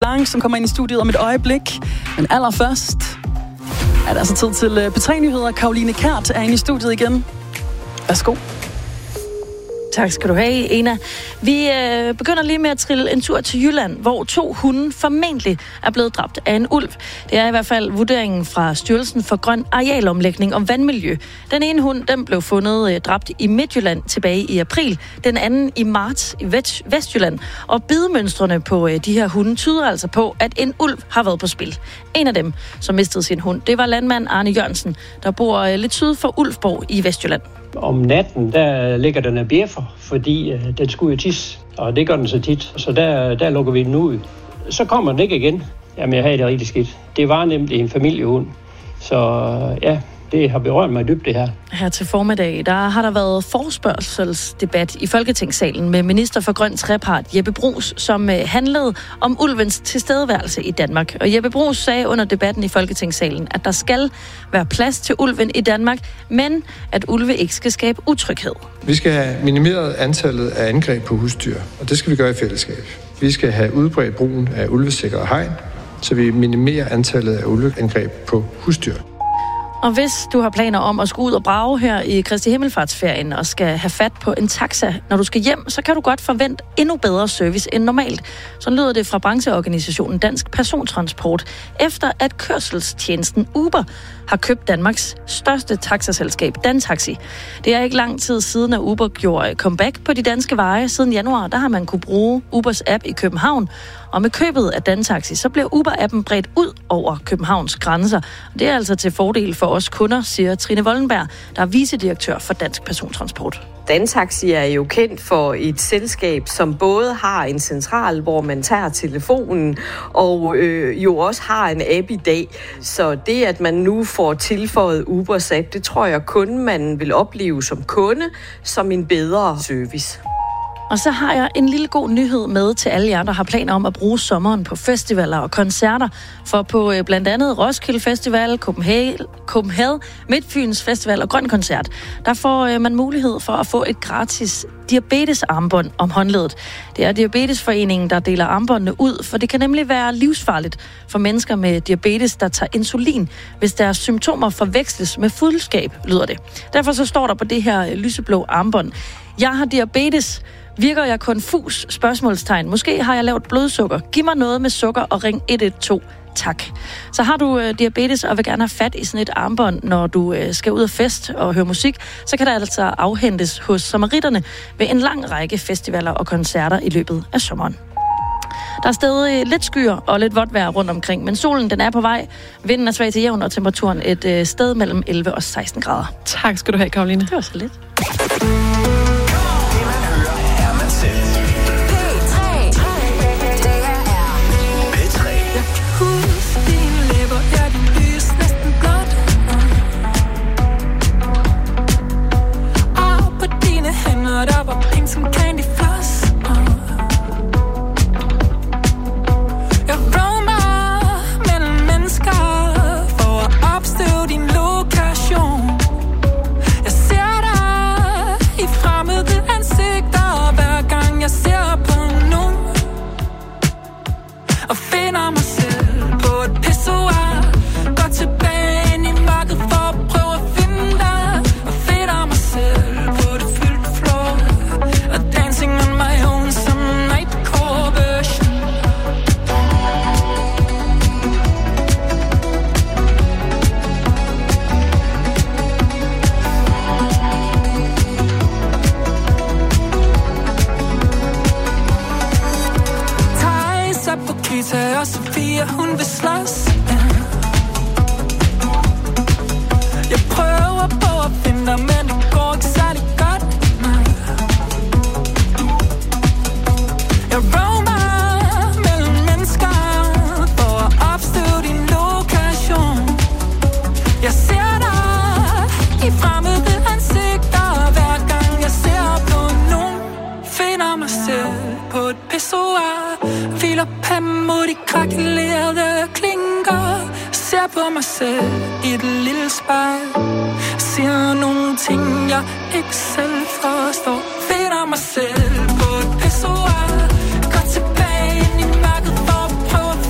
Blanc, som kommer ind i studiet om et øjeblik. Men allerførst er det altså tid til P3-nyheder. Karoline Kjært er inde i studiet igen. Værsgo. Tak skal du have, Ena. Vi begynder lige med at trille en tur til Jylland, hvor 2 hunde formentlig er blevet dræbt af en ulv. Det er i hvert fald vurderingen fra Styrelsen for Grøn Arealomlægning og Vandmiljø. Den ene hund, den blev fundet dræbt i Midtjylland tilbage i april. Den anden i marts i Vestjylland. Og bidemønstrene på de her hunde tyder altså på, at en ulv har været på spil. En af dem, som mistede sin hund, det var landmand Arne Jørgensen, der bor lidt syd for Ulfborg i Vestjylland. Om natten, der ligger den af bjeffer, fordi den skulle jo tisse, og det gør den så tit. Så der lukker vi den ud. Så kommer den ikke igen. Jamen, jeg havde det rigtig skidt. Det var nemlig en familiehund. Så ja, det har berørt mig dybt, det her. Her til formiddag, der har der været forespørgselsdebat i Folketingssalen med minister for Grøn Trepart, Jeppe Bruus, som handlede om ulvens tilstedeværelse i Danmark. Og Jeppe Bruus sagde under debatten i Folketingssalen, at der skal være plads til ulven i Danmark, men at ulve ikke skal skabe utryghed. Vi skal have minimeret antallet af angreb på husdyr, og det skal vi gøre i fællesskab. Vi skal have udbredt brugen af ulvesikre hegn, så vi minimerer antallet af ulveangreb på husdyr. Og hvis du har planer om at skulle ud og brage her i Kristi Himmelfartsferien og skal have fat på en taxa, når du skal hjem, så kan du godt forvente endnu bedre service end normalt. Sådan lyder det fra brancheorganisationen Dansk Persontransport, efter at kørselstjenesten Uber har købt Danmarks største taxaselskab, Dantaxi. Det er ikke lang tid siden, at Uber gjorde comeback på de danske veje. Siden januar, der har man kunne bruge Ubers app i København. Og med købet af Dantaxi, så bliver Uber-appen bredt ud over Københavns grænser. Og det er altså til fordel for os kunder, siger Trine Wollenberg, der er vicedirektør for Dansk Persontransport. Dantaxi er jo kendt for et selskab, som både har en central, hvor man tager telefonen, og jo også har en app i dag. Så det, at man nu får tilføjet Ubers app, det tror jeg kun, man vil opleve som kunde, som en bedre service. Og så har jeg en lille god nyhed med til alle jer, der har planer om at bruge sommeren på festivaler og koncerter. For på blandt andet Roskilde Festival, Copenhagen, Midtfyns Festival og Grøn Koncert, der får man mulighed for at få et gratis diabetesarmbånd om håndledet. Det er Diabetesforeningen, der deler armbåndene ud, for det kan nemlig være livsfarligt for mennesker med diabetes, der tager insulin, hvis deres symptomer forveksles med fuldskab, lyder det. Derfor så står der på det her lyseblå armbånd: jeg har diabetes. Virker jeg konfus? Spørgsmålstegn. Måske har jeg lavt blodsukker. Giv mig noget med sukker og ring 112. Tak. Så har du diabetes og vil gerne have fat i sådan et armbånd, når du skal ud og fest og høre musik, så kan der altså afhentes hos Samaritterne ved en lang række festivaler og koncerter i løbet af sommeren. Der er stadig lidt skyer og lidt vådt vejr rundt omkring, men solen den er på vej. Vinden er svag til jævn, og temperaturen et sted mellem 11 og 16 grader. Tak skal du have, Karoline. Det var så lidt. Der var pink som candy floss. Jeg roamer mellem mennesker for at opstøve din lokation. Jeg ser dig i fremmede ansigter hver gang jeg ser på nogen, og finder mig selv på et pissoir. Går tilbage ind i mørket for at prøve at finde dig, og finder mig selv på det fyldte floor. Dancing on my own, some nightcore version. Thijs er på Kita, og Sofia, hun vil slås. Jeg prøver på at finde dig, men det går ikke særlig godt. Jeg roamer mellem mennesker for at opstøve din lokation. Jeg ser dig i fremmede ansigter hver gang jeg ser på nogen. Finder mig selv på et pissoir. Hviler panden mod de krakelerede klinker. Ser på mig selv i et lille spejl. Siger nogle ting jeg ikke selv forstår. Finder mig selv på et pissoir. Går tilbage ind i mørket for at prøve at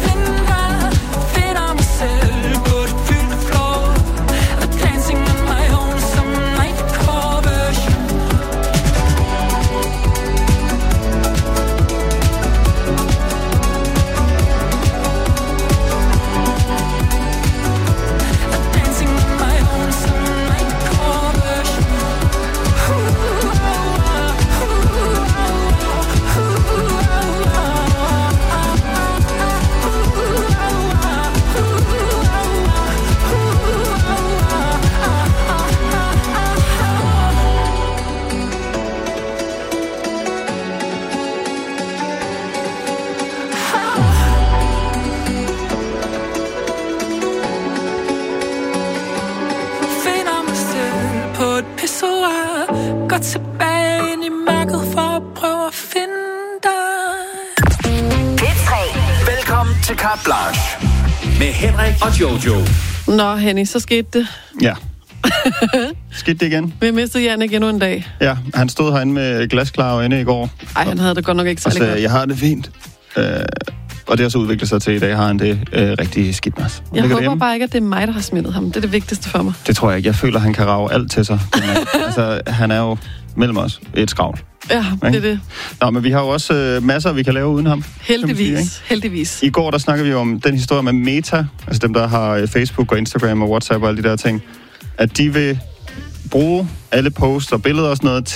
går tilbage ind i mørket for at prøve at finde dig. P3. Velkommen til Carte Blanche med Henrik og Jojo. Nå, Henny, så skete det. Ja. Skete det igen? Vi mistede Jannik endnu en dag. Ja, han stod herinde med glasklar øjne i går. Ej, han havde det godt nok ikke særlig godt. Jeg har det fint. Og det har så udviklet sig til i dag, har han det rigtig skidt, Mads. Jeg håber bare ikke, at det er mig, der har smittet ham. Det er det vigtigste for mig. Det tror jeg ikke. Jeg føler, han kan rage alt til sig. Altså, han er jo mellem os et skravl. Ja, det er det. Nå, men vi har jo også masser, vi kan lave uden ham. Heldigvis. I går, der snakker vi om den historie med Meta, altså dem, der har Facebook og Instagram og WhatsApp og alle de der ting, at de vil bruge alle posts og billeder og sådan noget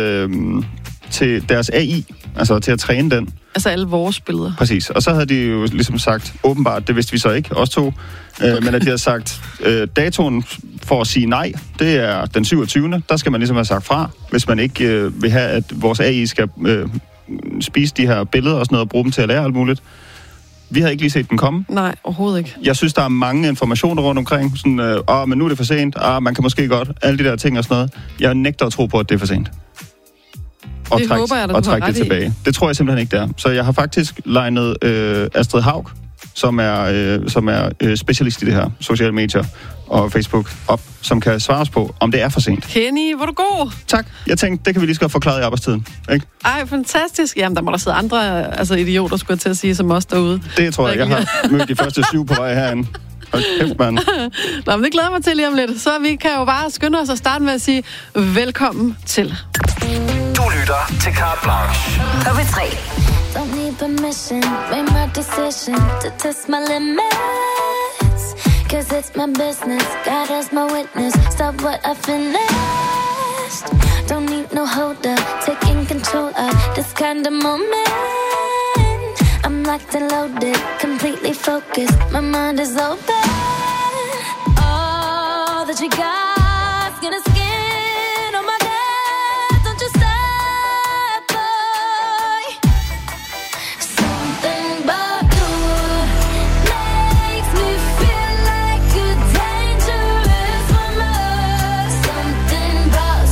til deres AI, altså til at træne den. Altså alle vores billeder. Præcis. Og så havde de jo ligesom sagt, åbenbart, det vidste vi så ikke, os to, men at de havde sagt, datoen for at sige nej, det er den 27. Der skal man ligesom have sagt fra, hvis man ikke vil have, at vores AI skal spise de her billeder og sådan noget, og bruge dem til at lære alt muligt. Vi havde ikke lige set den komme. Nej, overhovedet ikke. Jeg synes, der er mange informationer rundt omkring. Sådan, men nu er det for sent. Man kan måske godt. Alle de der ting og sådan noget. Jeg nægter at tro på, at det er for sent. Og trække det tilbage. Det tror jeg simpelthen ikke, det er. Så jeg har faktisk legnet Astrid Haug, som er specialist i det her, sociale medier og Facebook, op, som kan svare os på, om det er for sent. Henny, hvor er du god. Tak. Jeg tænkte, det kan vi lige så godt forklare i arbejdstiden. Ikke? Ej, fantastisk. Jamen, der må der sidde andre idioter, skulle jeg til at sige, som os derude. Det tror jeg har mødt de første 7 på vej herinde. Hold kæft, mand. Nå, men det glæder mig til lige om lidt. Så vi kan jo bare skynde os at starte med at sige velkommen til. Du lytter til Carte Blanche. På P3. Don't need permission, made my decision to test my limits. Cause it's my business, God as my witness. Stop what I finished. Don't need no holder, taking control of this kind of moment. I'm locked and loaded, completely focused. My mind is open. All that you got's gonna skin on my dad. Don't you stop, boy. Something about you makes me feel like a dangerous woman. Something about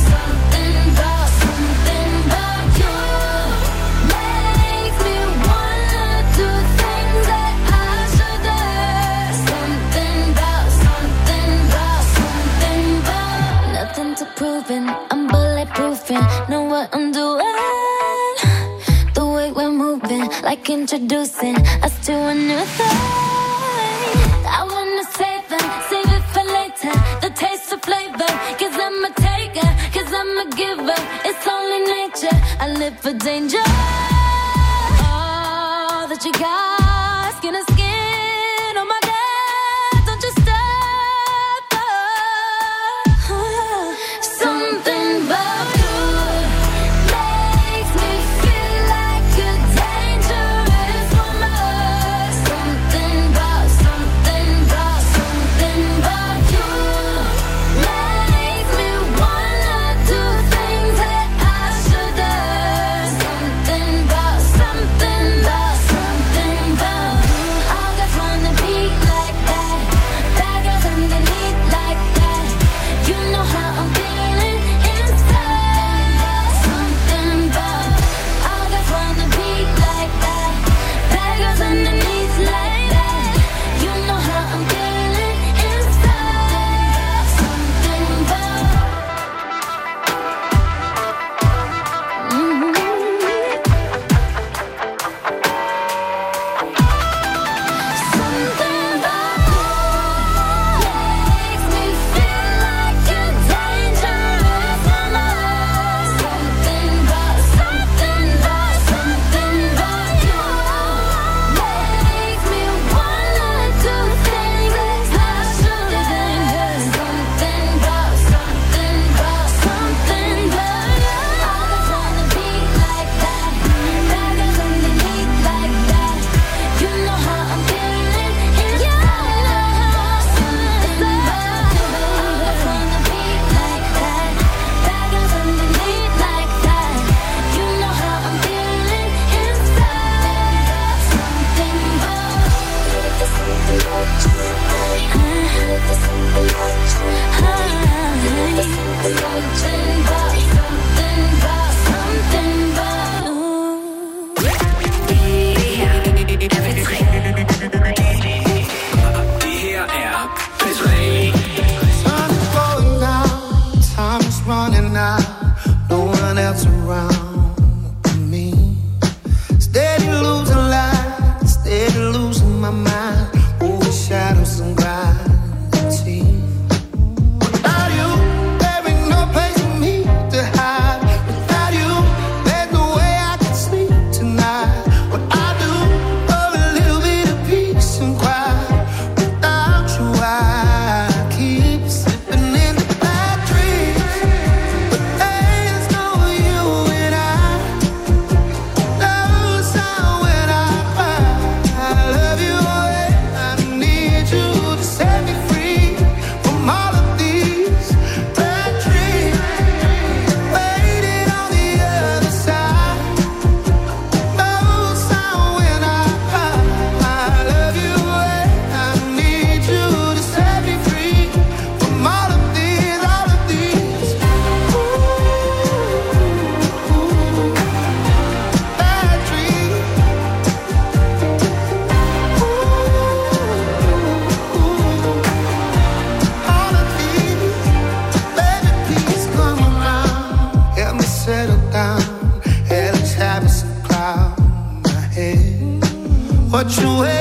you makes me wanna do things that I shouldn't. Something about nothing to proving. I'm bulletproofing, know what I'm doing. The way we're moving, like introducing us to a new thing. I wanna save it for later. The taste of flavor, cause I'm a taker, cause I'm a giver. It's only nature, I live for danger. All that you got, skin to skin on my dad. Don't you stop, something about you makes me feel like a dangerous woman. Something about you makes me wanna do things that I shouldn't. Something about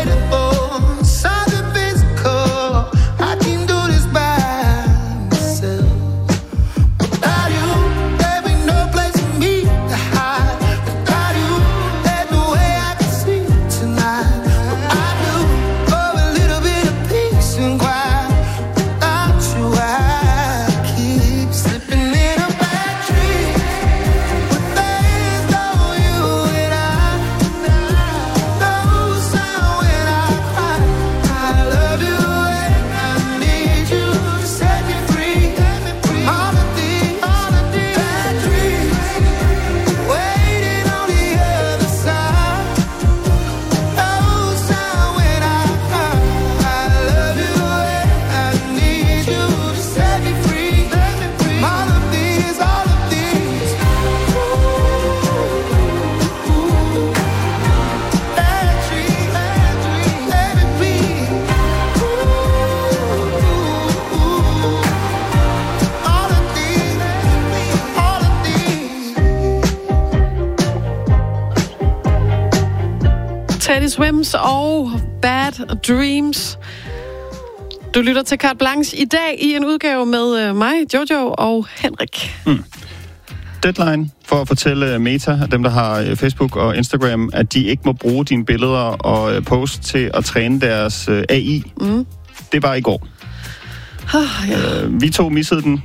Teddy Swims og Bad Dreams. Du lytter til Carte Blanche i dag i en udgave med mig, Jojo og Henrik. Deadline for at fortælle Meta, dem der har Facebook og Instagram, at de ikke må bruge dine billeder og post til at træne deres AI. Det var i går. Vi to missede den.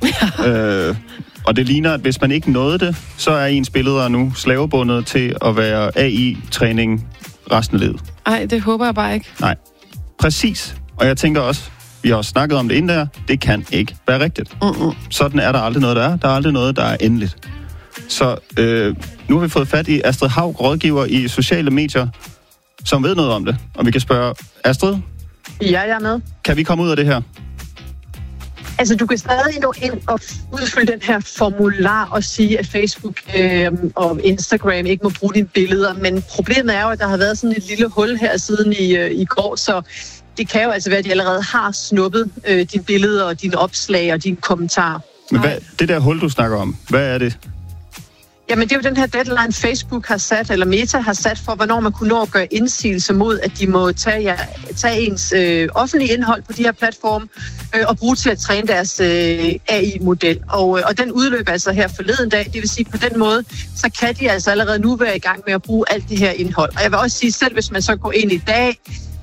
Og det ligner, at hvis man ikke nåede det, så er ens billeder nu slavebundet til at være AI-træning resten af livet. Ej, det håber jeg bare ikke. Nej, præcis. Og jeg tænker også, vi har også snakket om det inden der, det kan ikke være rigtigt. Sådan er der aldrig noget, der er. Der er aldrig noget, der er endeligt. Så nu har vi fået fat i Astrid Haug, rådgiver i sociale medier, som ved noget om det. Og vi kan spørge, Astrid? Ja, jeg er med. Kan vi komme ud af det her? Altså, du kan stadig nå ind og udfylde den her formular og sige, at Facebook og Instagram ikke må bruge dine billeder. Men problemet er jo, at der har været sådan et lille hul her siden i går, så det kan jo altså være, at de allerede har snuppet dine billeder og dine opslag og dine kommentarer. Men det der hul, du snakker om, hvad er det? Jamen, det er jo den her deadline, Facebook har sat, eller Meta har sat for, hvornår man kunne nå at gøre indsigelse mod, at de må tage ens offentlige indhold på de her platforme og bruge til at træne deres AI-model. Og den udløber altså her forleden dag. Det vil sige, på den måde, så kan de altså allerede nu være i gang med at bruge alt det her indhold. Og jeg vil også sige, selv hvis man så går ind i dag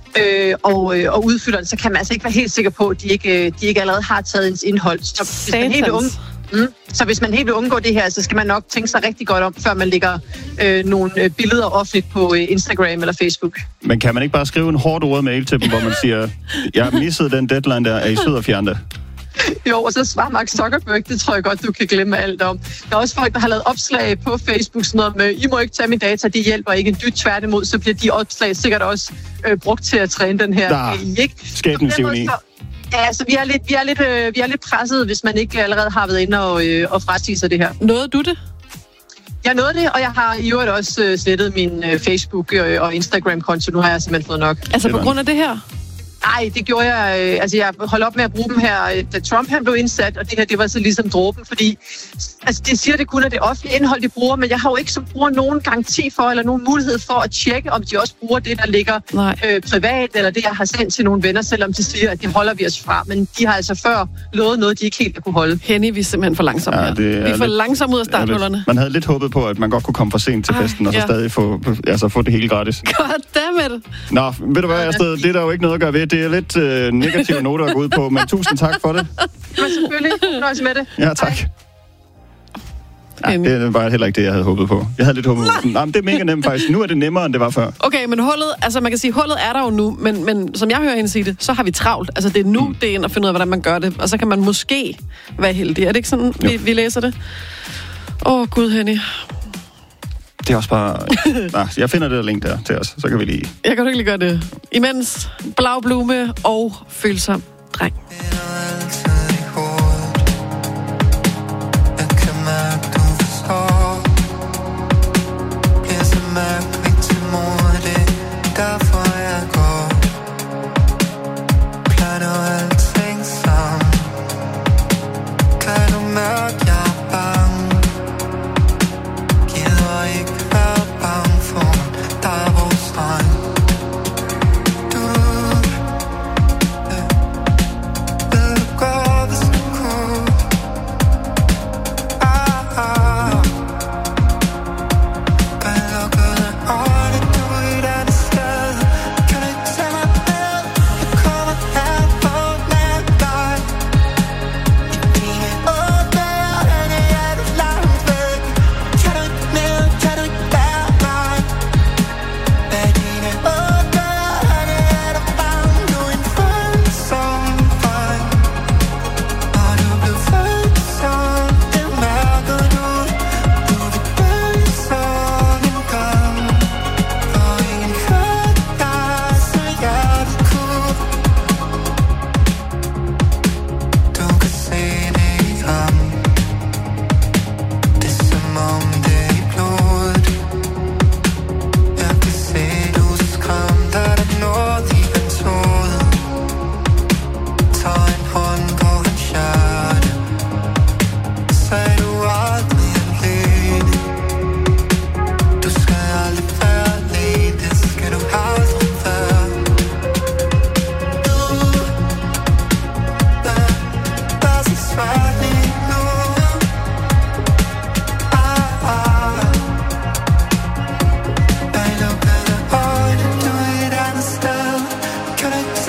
og udfylder den, så kan man altså ikke være helt sikker på, at de ikke allerede har taget ens indhold. Så hvis man helt Så hvis man helt vil undgå det her, så skal man nok tænke sig rigtig godt om, før man lægger nogle billeder offentligt på Instagram eller Facebook. Men kan man ikke bare skrive en hårdt ordet mail til dem, hvor man siger, jeg har misset den deadline der, er I sød og fjerne det? Jo, og så svarer Mark Zuckerberg, det tror jeg godt, du kan glemme alt om. Der er også folk, der har lavet opslag på Facebook, sådan noget med, I må ikke tage mine data, det hjælper ikke en dyt, tværtimod, så bliver de opslag sikkert også brugt til at træne den her AI, ikke? Skæbnens ironi. Ja, så vi er lidt presset, hvis man ikke allerede har været inde og frasige sig det her. Nåede du det? Jeg nåede det, og jeg har i øvrigt også slettet min Facebook og Instagram-konto. Nu har jeg simpelthen fået nok. Altså på grund af det her? Nej, det gjorde jeg. Altså, jeg holdt op med at bruge dem her, da Trump han blev indsat, og det her, det var så ligesom dråben, fordi altså, det siger det kun, at det offentlige indhold, de bruger, men jeg har jo ikke som bruger nogen garanti for, eller nogen mulighed for at tjekke, om de også bruger det, der ligger privat, eller det, jeg har sendt til nogle venner, selvom de siger, at det holder vi os fra. Men de har altså før lovet noget, de ikke helt har kunne holde. Henny, vi er simpelthen for langsomme her. Vi er for langsomme ud af starthullerne. Man havde lidt håbet på, at man godt kunne komme for sent til festen, og så stadig få det hele gratis. Goddammit! Nå, ved du hvad, Astrid, det er der jo ikke noget at gøre ved. Det er lidt negative noter at gå ud på, men tusind tak for det. Men selvfølgelig. Nøjes med det. Ja, tak. Nej, det var heller ikke det, jeg havde håbet på. Jeg havde lidt håbet på. Nej, men det er mega nemt faktisk. Nu er det nemmere, end det var før. Okay, men hullet, altså man kan sige, hullet er der jo nu, men som jeg hører hende sige det, så har vi travlt. Altså det er nu, det er ind at finde ud af, hvordan man gør det. Og så kan man måske være heldig. Er det ikke sådan, vi læser det? Gud, Henny. Det er også bare... Nej, jeg finder det der link der til os, så kan vi lige... Jeg kan du ikke lige gøre det. Imens Blaublume og Følsom Dreng. Du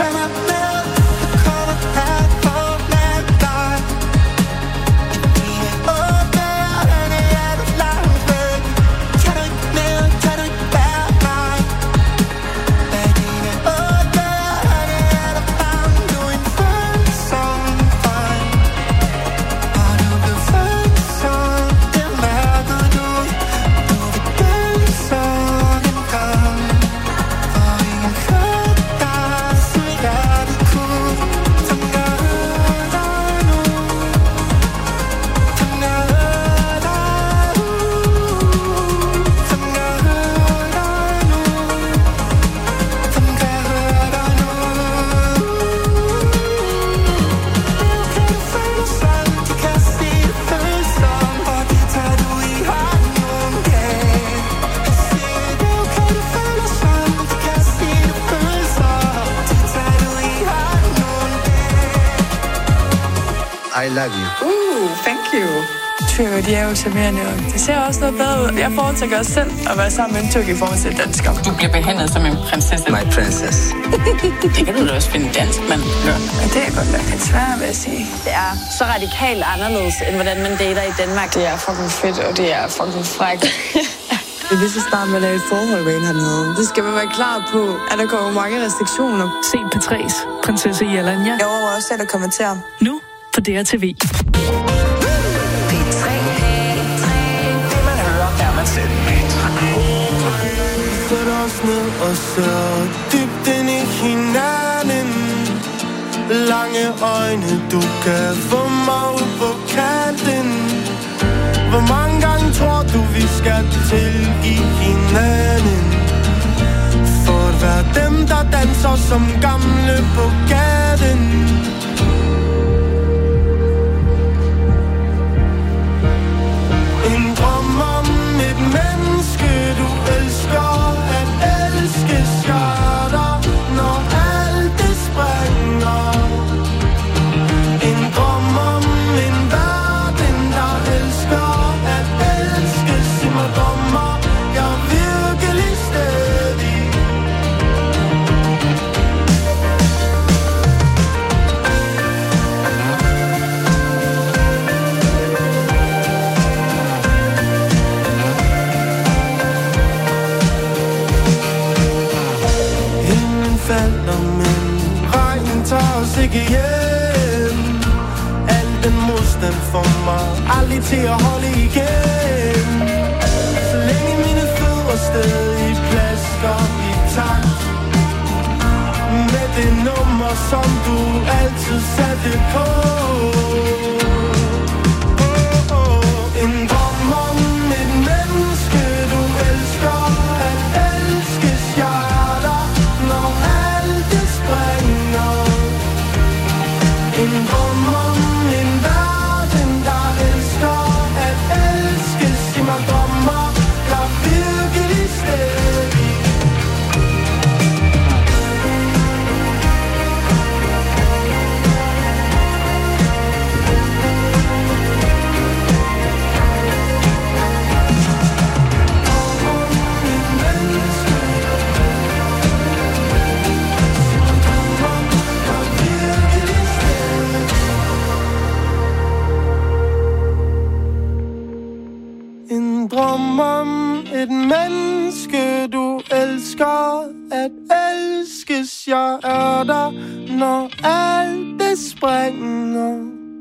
Tag mig med, jeg kommer her for med dig. Dine åbne øjne er du langt væk. Kan du ikke mere, kan du ikke være mig? Bag dine åbne øjne er der bange. Du er en følsom fejl. Og du blev følsom, det mærker du. Du vil danse en gang. For ingen hørte dig, som hjertet kunne. Fanger dig nu. Fanger dig nu. Fanger dig nu. Fanger dig nu. Kan du føle sådan, de kan se det følsom, og det tager du i hånden nogle dage. Jeg siger det, kan du føle sådan, de kan se det følsom, det tager du i hånden nogle dage. I love you. Thank you. Tyrker, de er jo charmerende, og det ser også noget bedre ud. Jeg foretrækker også selv at være sammen med en tyrk i forhold til dansker. Du bliver behandlet som en prinsesse. My princess. Det kan du da også finde dansk, man gør. Men det er godt nok lidt svært, vil jeg sige. Det er så radikalt anderledes, end hvordan man dater i Danmark. Det er fucking fedt, og det er fucking frækt. Det er vist at starte med at lave et forhold med en hernede. Det skal man være klar på, at der kommer mange restriktioner. Se P3's prinsesse Jelanja. Jeg overvejer også selv at kommentere. Nu på DRTV. Sæt os ned og så dybt ind i hinanden. Lange øjne, du kan få mig ud på kanten. Hvor mange gange tror du, vi skal til i hinanden? For at være dem, der danser som gamle på gaden. En drøm om et menneske, du elsker. At elskes gør dig, når alt det springer. En drøm om en verden, der elsker. At elskes i mig drømmer jeg virkelig stadig. Himlen falder, men regnen tager os ikke hjem. Al den modstand får mig aldrig til at holde igen. Så længe mine fødder stadig plasker i takt med det nummer, som du altid satte på. En drøm om et menneske, du elsker. At elskes jeg er der, når alt det springer. En drøm om en verden, der elsker. At elskes i mig drømmer jeg virkelig stadig. En drøm om et menneske, du elsker. At elskes jeg er der, når alt det springer.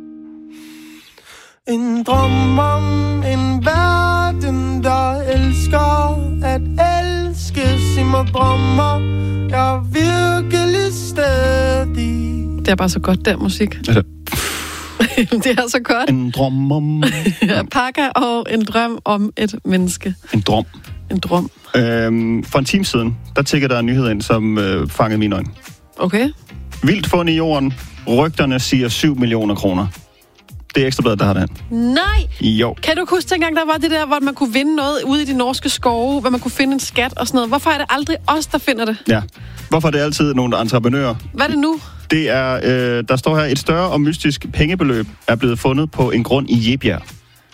En drøm om en verden, der elsker. At elskes i mig drømmer jeg virkelig stadig. Det er bare så godt, der musik. Det er så godt. En drøm om... Pakker og en drøm om et menneske. En drøm. En drøm. For en time siden, der tikkede der en nyhed ind, som fangede mine øjne. Okay. Vildt fund i jorden. Rygterne siger 7 millioner kroner. Det er Ekstrabladet, der har det her. Nej! Jo. Kan du huske dengang, der var det der, hvor man kunne vinde noget ude i de norske skove, hvor man kunne finde en skat og sådan noget? Hvorfor er det aldrig os, der finder det? Ja. Hvorfor er det altid nogle entreprenører? Hvad er det nu? Det er, der står her, et større og mystisk pengebeløb er blevet fundet på en grund i Jebjerg.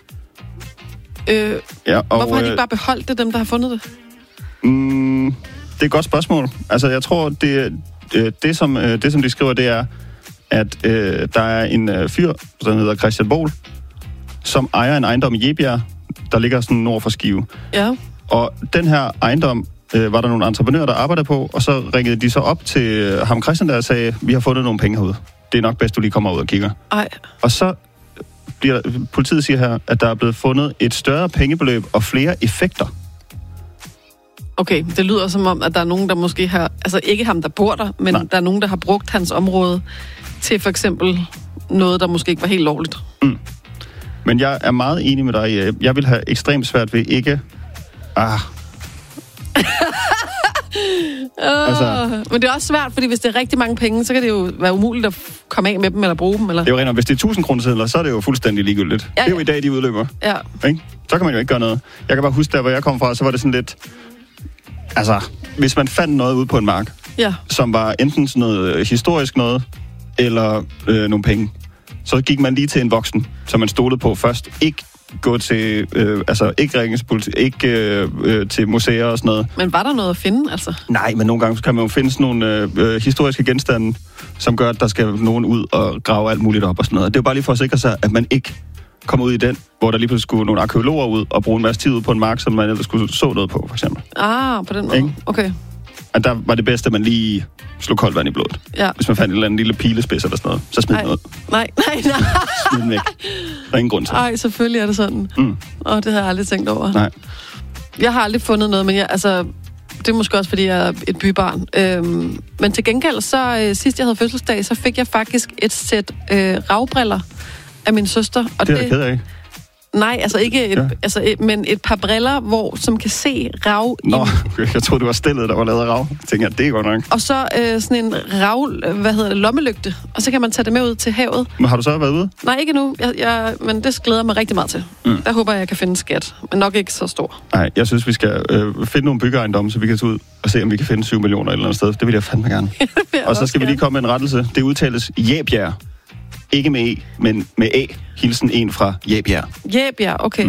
Ja, og, hvorfor har de ikke bare beholdt det, dem der har fundet det? Det er et godt spørgsmål. Altså, jeg tror, det, som de skriver, det er, at der er en fyr, der hedder Christian Bohl, som ejer en ejendom i Jebjerg, der ligger sådan nord for Skive. Ja. Og den her ejendom var der nogle entreprenører, der arbejdede på, og så ringede de så op til ham Christian, der sagde, vi har fundet nogle penge herude. Det er nok bedst, du lige kommer ud og kigger. Ej. Og så bliver politiet siger her, at der er blevet fundet et større pengebeløb og flere effekter. Okay, det lyder som om, at der er nogen, der måske har... Altså ikke ham, der bor der, men der er nogen, der har brugt hans område til for eksempel noget, der måske ikke var helt lovligt. Mm. Men jeg er meget enig med dig. Jeg vil have ekstremt svært ved ikke... Men det er også svært, fordi hvis det er rigtig mange penge, så kan det jo være umuligt at komme af med dem eller bruge dem. Eller? Det er jo rent, hvis det er 1000 kroner, så er det jo fuldstændig ligegyldigt. Ja. Det er jo i dag, de udløber. Ja. Ikke? Så kan man jo ikke gøre noget. Jeg kan bare huske, der hvor jeg kom fra, så var det sådan lidt... Altså, hvis man fandt noget ude på en mark, som var enten sådan noget historisk noget, eller nogle penge, så gik man lige til en voksen, som man stolede på først. Ikke gå til, ikke ringningspoliti, ikke til museer og sådan noget. Men var der noget at finde, altså? Nej, men nogle gange kan man jo finde sådan nogle historiske genstande, som gør, at der skal nogen ud og grave alt muligt op og sådan noget. Det er jo bare lige for at sikre sig, at man ikke kommer ud i den, hvor der lige pludselig skulle nogle arkeologer ud og bruge en masse tid ud på en mark, som man ellers skulle så noget på, for eksempel. På den måde. Ikke? Okay. Og der var det bedste, at man lige slog koldt vand i blodet. Ja. Hvis man fandt en eller anden lille pilespids eller sådan noget, så smid noget. Nej. Smid den væk. Der er ingen grund til. Nej, selvfølgelig er det sådan. Det har jeg aldrig tænkt over. Nej. Jeg har aldrig fundet noget, men det er måske også, fordi jeg er et bybarn. Men til gengæld, så sidst jeg havde fødselsdag, så fik jeg faktisk et sæt ravbriller af min søster. Og det er jeg ked af. Nej, altså ikke men et par briller, som kan se rav. Jeg troede, det var stillet, der var lavet af rav. Jeg tænker, det er godt nok. Og så sådan en rav, lommelygte. Og så kan man tage det med ud til havet. Men har du så været ude? Nej, ikke endnu. Men det glæder mig rigtig meget til. Der håber jeg kan finde skat. Men nok ikke så stor. Nej, jeg synes, vi skal finde nogle byggeejendomme, så vi kan tage ud og se, om vi kan finde 7 millioner et eller andet sted. Det vil jeg fandme gerne. Og så skal vi lige komme med en rettelse. Det udtales Jebjerg. Ikke med E, men med A. Hilsen en fra Jebjerg. Jebjerg, okay.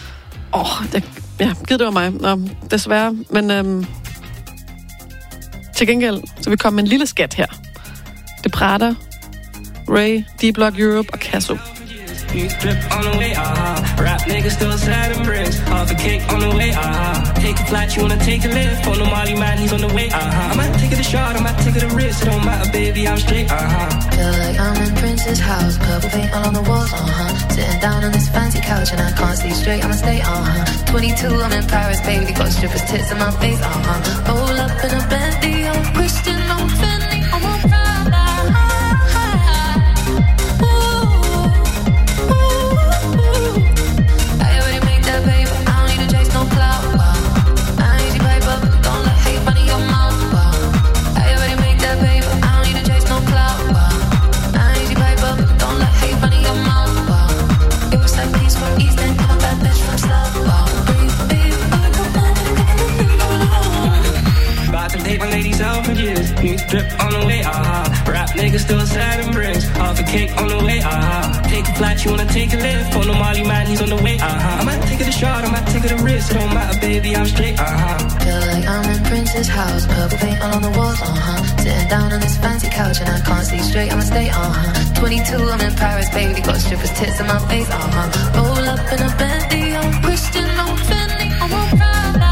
Givet det var mig. Nå, desværre. Men til gengæld, så vi komme med en lille skat her. Det Prada, Ray, D-Block Europe og Casso. Drip on the way, Rap niggas still sad and bricks. Half a cake on the way, Take a flight, you wanna take a lift. For no Molly man, he's on the way, I might take it a shot, I might take it a risk. It don't matter, baby, I'm straight, Feel like I'm in Prince's house. Purple paint all on the walls, Sitting down on this fancy couch and I can't see straight, I'ma stay, 22, I'm in Paris, baby. Got strippers' tits in my face, Roll up in a Bentley, I'm Christian, I'm Fendi, I'm a Prada. Drip on the way, Rap niggas still sad and bricks. Half a cake on the way, Take a flight, you wanna take a lift. For no Molly man, he's on the way, I might take it a shot, I might take it a risk. It don't matter, baby, I'm straight, Feel like I'm in Prince's house. Purple paint all on the walls, Sitting down on this fancy couch and I can't see straight, I'ma stay, 22, I'm in Paris, baby. Got strippers' tits in my face, Roll up in a Bentley, I'm Christian, I'm Fendi, I'm a Prada.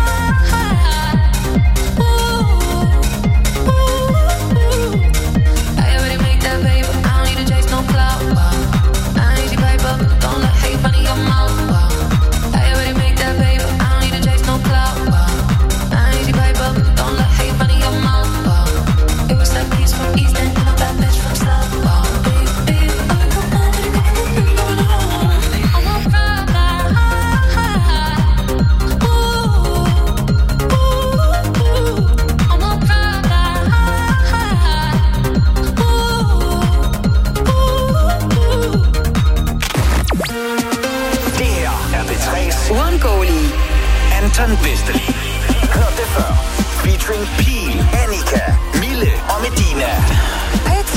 Anton Vesterli. Hørt det før. Featuring Pil, Annika, Mille og Medina. P3.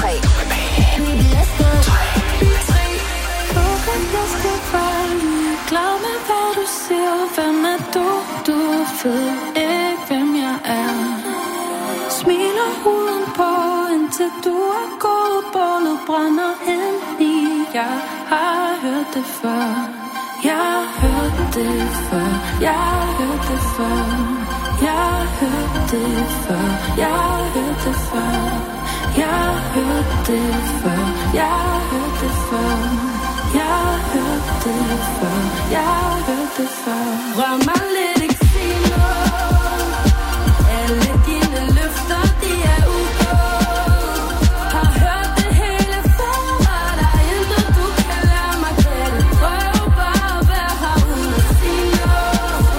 Glad med hvad du siger. Hvem er du? Du ved ikke hvem jeg er. Smiler huden på til du er gået, bålet brænder ind i. Jeg har hørt det før. Jeg har hørt det før. Jeg har hørt det før. Jeg har hørt det før. Jeg har hørt det før. Jeg har hørt det før. Jeg har hørt det før. Jeg har hørt det før. Jeg har hørt det før. Rør mig lidt, ikke sig noget. Alle dine løfter, de er ugået. Har hørt det hele før. Der er intet, du kan lære mig. Kan du prøve bare at være her uden at sige noget?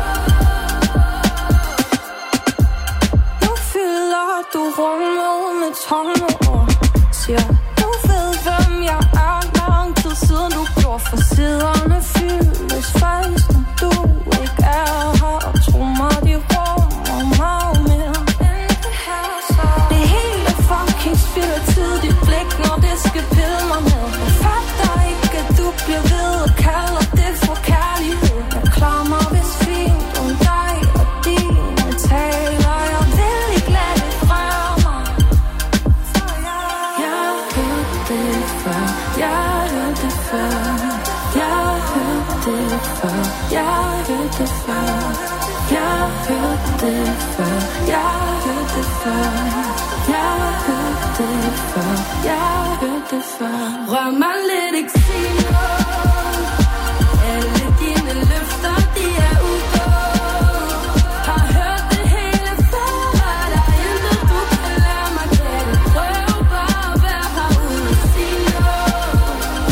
Nu fylder du rummet med tomme ord. Siger, du ved, hvem jeg er. Lang tid siden du gjorde for siderne fyldes fast, når du ikke er her. Og tro mig, de rummer meget mere end det her. Så det hele fucking spilder tid. Dit blik, når det skal pille mig med. Jeg fatter ikke, at du bliver ved og kalder det for kærlighed. Jeg klarer mig vist fint om dig og dine taler. Jeg vil ikke lade det røre mig. For jeg har hørt det før. Jeg har hørt det før. Jeg har hørt det før. Jeg har hørt det før. Jeg har hørt det før. Jeg har hørt det før. Jeg har hørt det før. Jeg har hørt det før. Rør mig lidt, ikke sig noget. Alle dine løfter, de er ugået. Har hørt det hele før. Der er intet, du kan lære mig. Kan du prøve bare at være her uden at sige noget?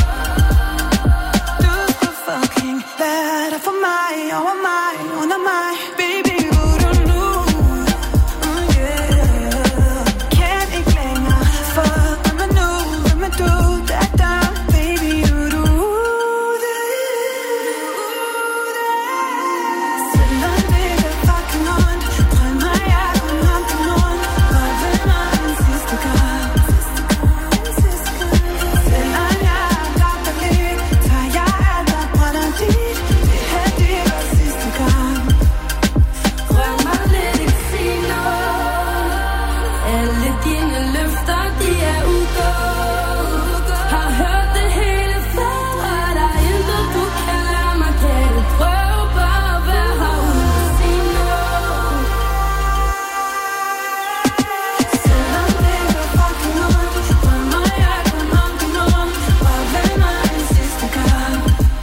Du skulle fucking være der for mig, over mig, under mig. Baby, would du nu? Yeah. Kan ikke længere, for hvem er nu? Hvem er du? Da. Baby, would du det? Selvom det er fucking ondt, drømmer jeg kun om din mund. Og ved mig en sidste gang. Selvom jeg er godt og lidt, tager jeg alt og brænder dit. Det her, det var sidste gang. Rør mig lidt, ikke sig noget. Alle dine løfter, de er ugået. Har hørt det hele før. Der er intet, du kan lære mig. Kan du prøve bare at være her uden at sige noget? Selvom det er fucking ondt, drømmer jeg kun om din mund. Og ved mig en sidste gang.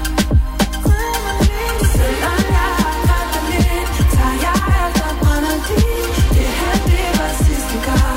Selvom jeg har grædt dig lidt, tager jeg alt og brænder dit. Det her, det var sidste gang.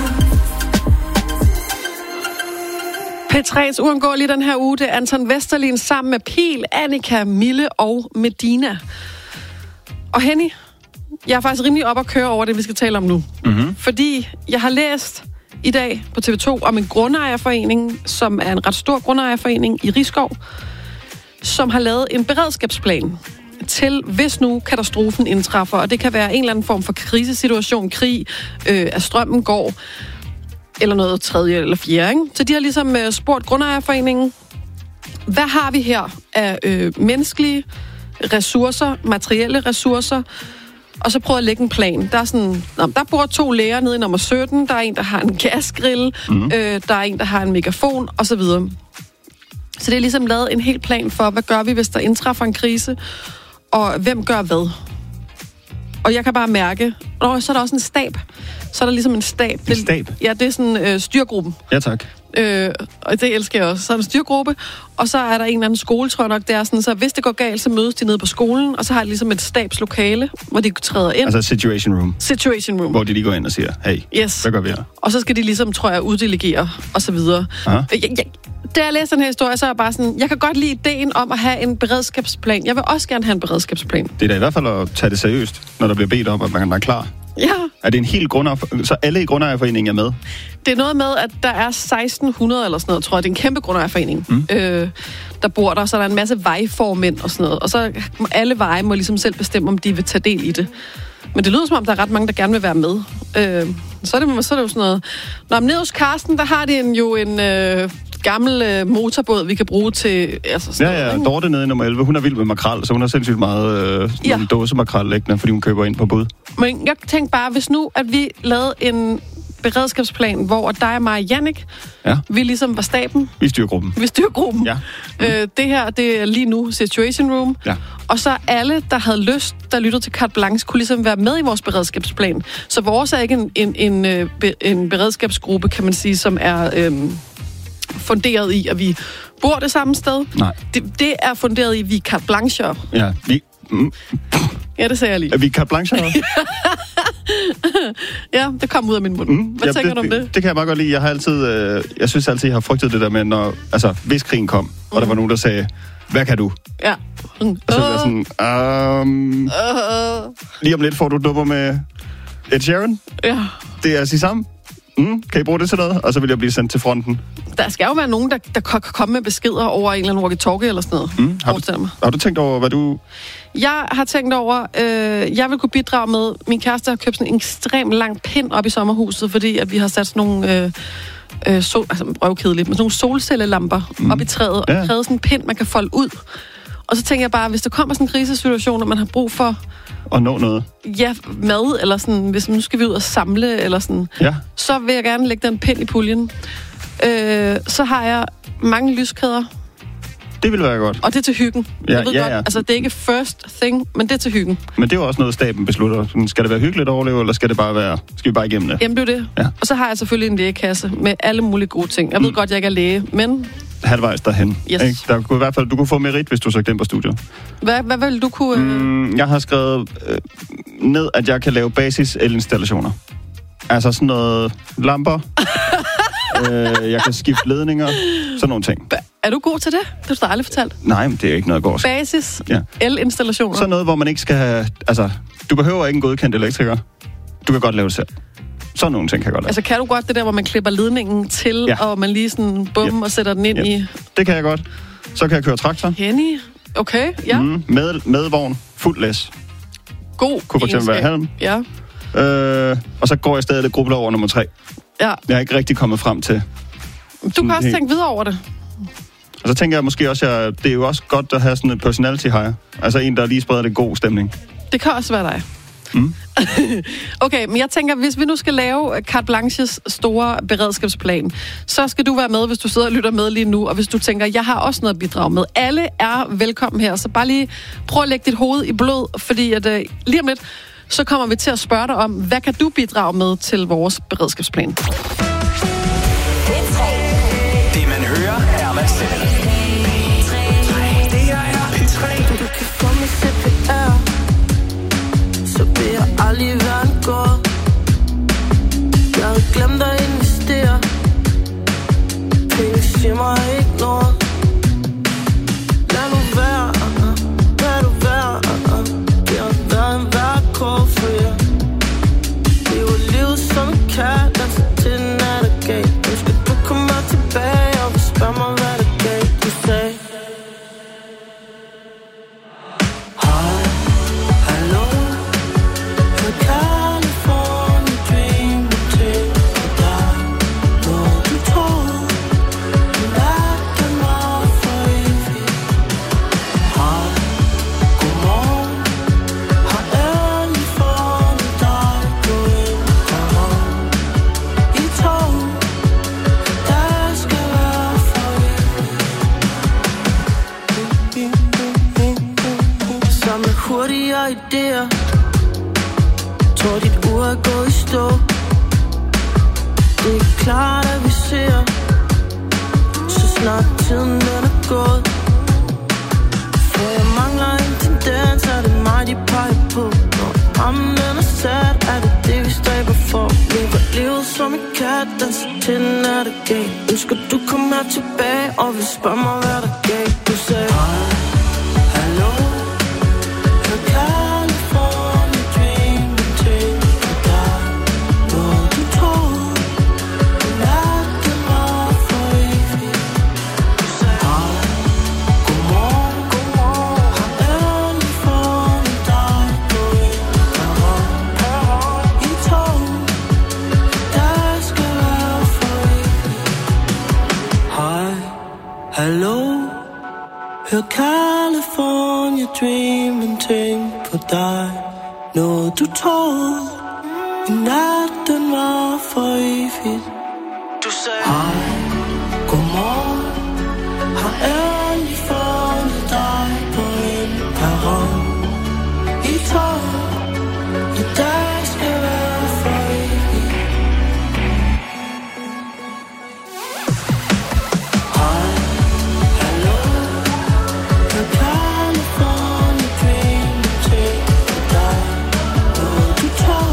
P3's uundgåelige den her uge, det er Anton Vesterlin sammen med Pihl, Annika, Mille og Medina. Og Henny, jeg er faktisk rimelig op at køre over det, vi skal tale om nu. Mm-hmm. Fordi jeg har læst i dag på TV2 om en grundejerforening, som er en ret stor grundejerforening i Risskov, som har lavet en beredskabsplan til, hvis nu katastrofen indtræffer, og det kan være en eller anden form for krisesituation, krig, at strømmen går, eller noget tredje eller fjerde, ikke? Så de har ligesom spurgt grundejerforeningen, hvad har vi her af menneskelige ressourcer, materielle ressourcer, og så prøver at lægge en plan. Der er sådan, der bor 2 læger nede i nummer 17, der er en, der har en gasgrill, der er en, der har en megafon, og så videre. Så det er ligesom lavet en hel plan for, hvad gør vi, hvis der indtræffer en krise, og hvem gør hvad. Og jeg kan bare mærke, så er der også en stab. Så er der ligesom en stab. En stab? Ja, det er sådan styrgruppen. Ja, tak. Og det elsker jeg også. Så er der en styrgruppe, og så er der en eller anden skole, tror jeg nok, det er sådan, så hvis det går galt, så mødes de nede på skolen, og så har de ligesom et stabslokale, hvor de træder ind. Altså situation room. Situation room. Hvor de lige går ind og siger, hey, hvad gør vi her? Og så skal de ligesom, tror jeg, uddelegere, og så videre. Da jeg læste den her historie, så er jeg bare sådan, jeg kan godt lide ideen om at have en beredskabsplan. Jeg vil også gerne have en beredskabsplan. Det er da i hvert fald at tage det seriøst, når der bliver bedt om, at man er klar. Ja. Er det en helt så alle i grundejerforeningen er med? Det er noget med, at der er 1600 eller sådan noget, tror jeg. Det er en kæmpe grundejerforening, der bor der. Så er der en masse vejformænd og sådan noget. Og så alle veje må ligesom selv bestemme, om de vil tage del i det. Men det lyder som om, der er ret mange, der gerne vil være med. Så er det jo sådan noget. Nå, nede hos Karsten, der har de en gammel motorbåd, vi kan bruge til... Altså ja, Dorte nede i nummer 11, hun er vild med makrel, så hun har sindssygt meget dåse makrel liggende, fordi hun køber ind på bud. Men jeg tænkte bare, hvis nu, at vi lavede en beredskabsplan, hvor dig og mig og Jannik, vi ligesom var staben. Vi styrer gruppen. Ja. Det her, det er lige nu Situation Room. Ja. Og så alle, der havde lyst, der lyttede til Carte Blanche, kunne ligesom være med i vores beredskabsplan. Så vores er ikke en beredskabsgruppe, kan man sige, som er funderet i, at vi bor det samme sted. Nej. Det er funderet i, at vi er Carte Blanche. Ja, Ja, det sagde jeg lige. Er vi Carte Blanche? Ja, det kom ud af min mund. Hvad tænker du om det? Det kan jeg meget godt lide. Jeg synes altid, jeg har frygtet det der med, når, hvis krigen kom, og der var nogen, der sagde, hvad kan du? Ja. Og så var jeg sådan, lige om lidt får du dupper med Ed Sheeran. Ja. Det er at sige sammen. Kan I bruge det til noget? Og så vil jeg blive sendt til fronten. Der skal jo være nogen, der kan komme med beskeder over en eller anden walkie-talkie eller sådan noget. Har du tænkt over, hvad du... Jeg har tænkt over, jeg vil kunne bidrage med... Min kæreste har købt sådan en ekstremt lang pind op i sommerhuset, fordi at vi har sat sådan nogle... røvkedeligt, men sådan nogle solcellelamper op i træet, og krævet sådan en pind, man kan folde ud. Og så tænker jeg bare, hvis der kommer sådan en krisesituation, og man har brug for... Og nå noget. Ja, mad, eller sådan, hvis nu skal vi ud og samle, eller sådan. Ja. Så vil jeg gerne lægge den pind i puljen. Så har jeg mange lyskæder. Det vil være godt. Og det er til hyggen. Jeg ved godt, altså det er ikke first thing, men det er til hyggen. Men det er jo også noget, staben beslutter. Skal det være hyggeligt at overleve, eller skal vi bare igennem det? Jamen det er det. Ja. Og så har jeg selvfølgelig en lægekasse med alle mulige gode ting. Jeg ved godt, jeg ikke er læge, men... Halvvejs derhen. Yes. Ikke? Der kunne i hvert fald, du kunne få merit, hvis du søgte ind på studiet. Hvad vil du kunne... Jeg har skrevet ned, at jeg kan lave basis elinstallationer. Altså sådan noget lamper. Jeg kan skifte ledninger. Sådan nogle ting. Er du god til det? Det har du da aldrig fortalt. Nej, men det er ikke noget godt. Basis elinstallationer. Sådan noget, hvor man ikke skal have... Altså, du behøver ikke en godkendt elektriker. Du kan godt lave det selv. Sådan nogle ting kan jeg godt lave. Altså, kan du godt det der, hvor man klipper ledningen til, og man lige sådan og sætter den ind i... Det kan jeg godt. Så kan jeg køre traktor. Henny. Okay, ja. Med vogn. Fuld læs. God kunne for eksempel være halm. Ja. Og så går jeg stadig lidt grubler over nummer 3. Ja. Jeg er ikke rigtig kommet frem til... Du kan også tænke videre over det. Og så tænker jeg måske også, det er jo også godt at have sådan en personality hire. Altså en, der lige spreder lidt god stemning. Det kan også være dig. Okay, men jeg tænker, hvis vi nu skal lave Carte Blanches store beredskabsplan, så skal du være med, hvis du sidder og lytter med lige nu, og hvis du tænker, jeg har også noget at bidrage med. Alle er velkommen her, så bare lige prøv at lægge dit hoved i blød, fordi at lige om lidt, så kommer vi til at spørge dig om, hvad kan du bidrage med til vores beredskabsplan? Det man hører er man selv. Det her er P3. Du kan få mig CPR, så vil jeg aldrig være en gård. Jeg havde glemt at investere. Penge siger mig ikke noget. Lad nu være, lad du være. Det har været en værkår for jer. Det var livet som en kat, danser til den er der gav. Nu skal du komme tilbage og spørg mig hvad der gav. Du sagde hurtigere idéer. Tror dit ur er gået i stå. Det er klart at vi ser, så snart tiden den er gået. For jeg mangler en tendens, er det mig de peger på. Når rammen den er sat, er det det vi stræber for. Lever livet som en kat, danser til den er der gav. Ønsker du komme her tilbage, og vil spørge mig hvad der gav. Du sagde hallo. Hallo, hør California Dream, en ting på dig. Noget du tog. Natten var for evigt. Du sagde hej, godmorgen. Har endelig fundet dig på en perron. I tog, i dag skal være for evigt. Hej, hallo. Jeg kan få en dream til dig. Når du tog.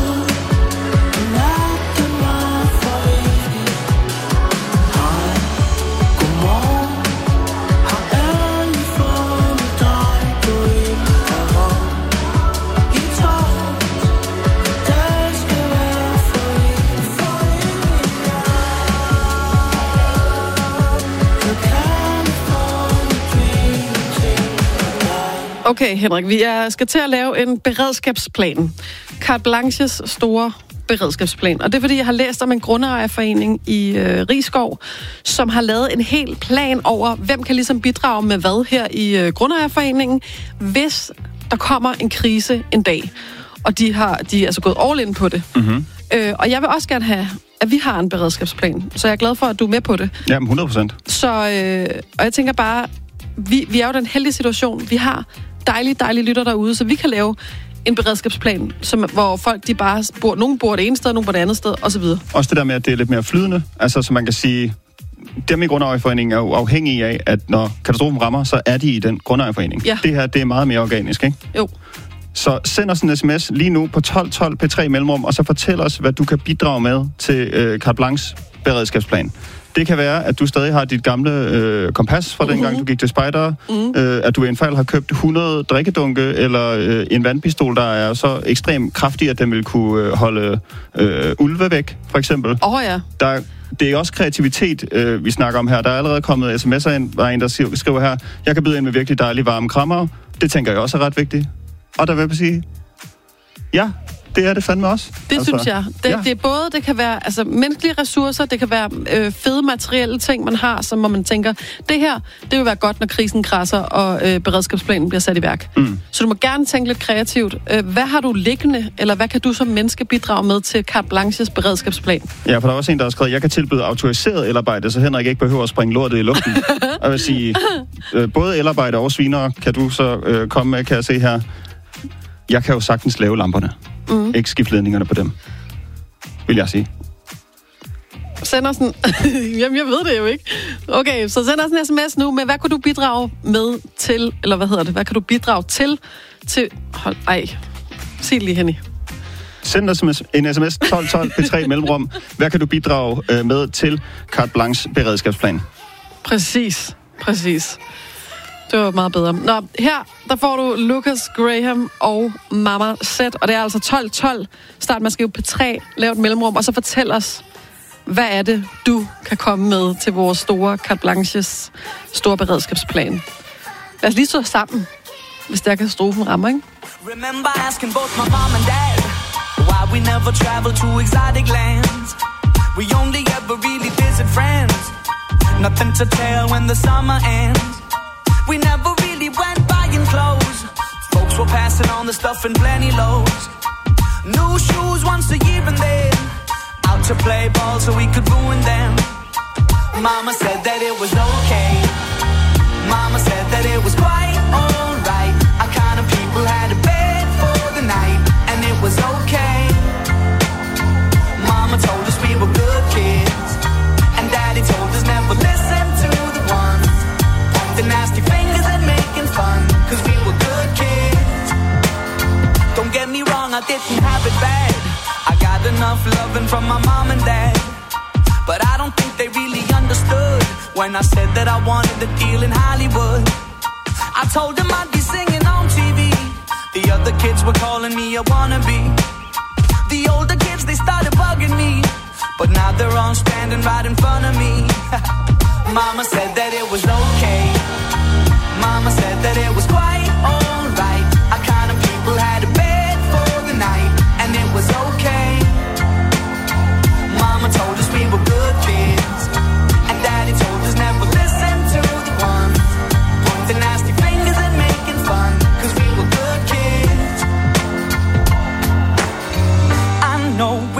Okay, Henrik, vi skal til at lave en beredskabsplan. Carte Blanches store beredskabsplan. Og det er, fordi jeg har læst om en grundejerforening i Risskov, som har lavet en hel plan over, hvem kan ligesom bidrage med hvad her i grundejerforeningen, hvis der kommer en krise en dag. Og de er altså gået all in på det. Mm-hmm. Og jeg vil også gerne have, at vi har en beredskabsplan. Så jeg er glad for, at du er med på det. Jamen, 100%. Så, og jeg tænker bare, vi er jo i den heldige situation. Vi har dejlige lytter derude, så vi kan lave en beredskabsplan, hvor folk de bare bor, nogen bor det ene sted, nogen bor det andet sted, osv. Også det der med, at det er lidt mere flydende. Altså, så man kan sige, dem i grundejerforeningen er jo afhængige af, at når katastrofen rammer, så er de i den grundejerforening. Ja. Det her, det er meget mere organisk, ikke? Jo. Så send os en sms lige nu på 1212 P3 mellemrum, og så fortæl os, hvad du kan bidrage med til Carte Blanches beredskabsplan. Det kan være, at du stadig har dit gamle kompas fra dengang, du gik til spejder. At du i en fejl har købt 100 drikkedunke, eller en vandpistol, der er så ekstremt kraftig, at den vil kunne holde ulve væk, for eksempel. Ja. Det er også kreativitet, vi snakker om her. Der er allerede kommet sms'er ind, der er en, der skriver her, jeg kan byde ind med virkelig dejlige varme krammer. Det tænker jeg også er ret vigtigt. Og der vil jeg sige, ja, det er det fandme også. Det synes jeg. Det er både, det kan være altså, menneskelige ressourcer, det kan være fede materielle ting, man har, som man tænker, det her, det vil være godt, når krisen krasser, og beredskabsplanen bliver sat i værk. Så du må gerne tænke lidt kreativt. Hvad har du liggende, eller hvad kan du som menneske bidrage med til Carte Blanches beredskabsplan? Ja, for der er også en, der har skrevet, jeg kan tilbyde autoriseret elarbejde, så Henrik ikke behøver at springe lortet i luften. Og jeg vil sige, både elarbejde og sviner kan du så komme med, kan jeg se her. Jeg kan jo sagtens lave lamperne. Ikke skiftledningerne på dem, vil jeg sige. Send os en... Jamen, jeg ved det jo ikke. Okay, så send os en sms nu, men hvad kan du bidrage med til... Eller hvad hedder det? Hvad kan du bidrage til... Sig det lige, Henny. Send os en sms 1212 P3 mellemrum. Hvad kan du bidrage med til Carte Blanches beredskabsplan? Præcis. Det var meget bedre. Nå, her, der får du Lucas Graham og Mama Z, og det er altså 1212. Start med at skrive P3, lav et mellemrum, og så fortæl os, hvad er det, du kan komme med til vores store Carte Blanches store beredskabsplan. Lad os lige stå sammen, hvis der katastrofen rammer, ikke? Remember asking both my mom and dad why we never travel to exotic lands. We only ever really visit friends. Nothing to tell when the summer ends. We never really went buying clothes. Folks were passing on the stuff in plenty loads. New shoes once a year and then out to play ball so we could ruin them. Mama said that it was okay. Mama said that it was quite alright. Our kind of people had a bed for the night, and it was okay. Mama told us we were good kids, and Daddy told us never listen to the ones the nasty fingers and making fun, cause we were good kids. Don't get me wrong, I didn't have it bad. I got enough loving from my mom and dad, but I don't think they really understood when I said that I wanted a deal in Hollywood. I told them I'd be singing on TV. The other kids were calling me a wannabe. The older kids, they started bugging me, but now they're all standing right in front of me. Mama said that it was okay. Mama said that it was quite alright. Our kind of people had a bed for the night, and it was okay. Mama told us we were good kids, and Daddy told us never listen to the ones the nasty fingers and making fun, cause we were good kids. I know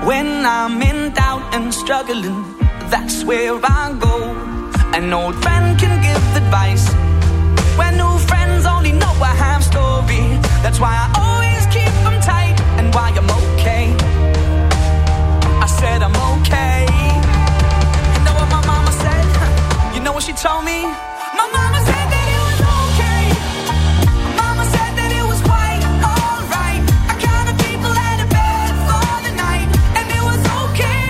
When I'm in doubt and struggling, that's where I go. An old friend can give advice when new friends only know a half story. That's why I always keep them tight and why I'm okay. I said I'm okay. You know what my mama said? You know what she told me? My mama said that it was okay. Mama said that it was quite alright. I counted people at a bed for the night, and it was okay.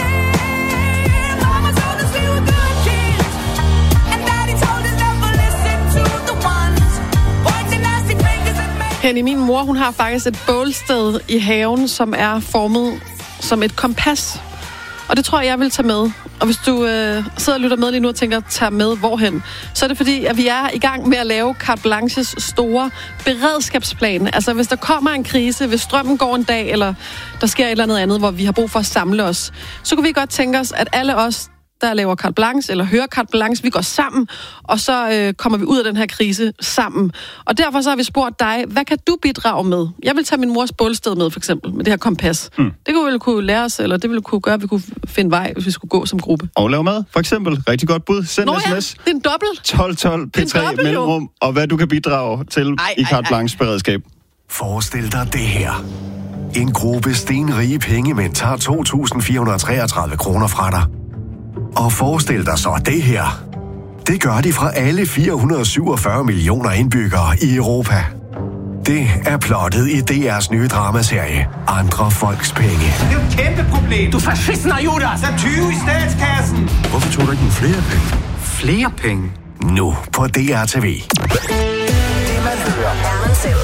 Mama told us we were good kids, and Daddy told us never listen to the ones pointing nasty fingers at me. Henny, min mor, hun har faktisk et bålsted i haven, som er formet som et kompas. Og det tror jeg vil tage med. Og hvis du sidder og lytter med lige nu og tænker, tage med hvorhen, så er det fordi, at vi er i gang med at lave Carte Blanches store beredskabsplan. Altså hvis der kommer en krise, hvis strømmen går en dag, eller der sker et eller andet, hvor vi har brug for at samle os, så kunne vi godt tænke os, at alle os, der laver Carte Blanche, eller hører Carte Blanche, vi går sammen, og så kommer vi ud af den her krise sammen. Og derfor så har vi spurgt dig, hvad kan du bidrage med? Jeg vil tage min mors bålsted med, for eksempel, med det her kompas. Det kunne vi kunne lære os, eller det ville kunne gøre, at vi kunne finde vej, hvis vi skulle gå som gruppe. Og lave mad, for eksempel. Rigtig godt bud. Send sms. Ja, det er en dobbelt. 1212 P3 mellemrum, og hvad du kan bidrage til i Carte Blanche beredskab. Forestil dig det her. En gruppe stenrige pengemænd tager 2.433 kroner fra dig. Og forestil dig så det her. Det gør de fra alle 447 millioner indbyggere i Europa. Det er plottet i DR's nye dramaserie Andre Folks Penge. Det er jo et kæmpe problem. Du fascister, Judas! Der er 20 i statskassen. Hvorfor tog du ikke nogle flere penge? Flere penge? Nu på DR TV. Det man hører, er man selv.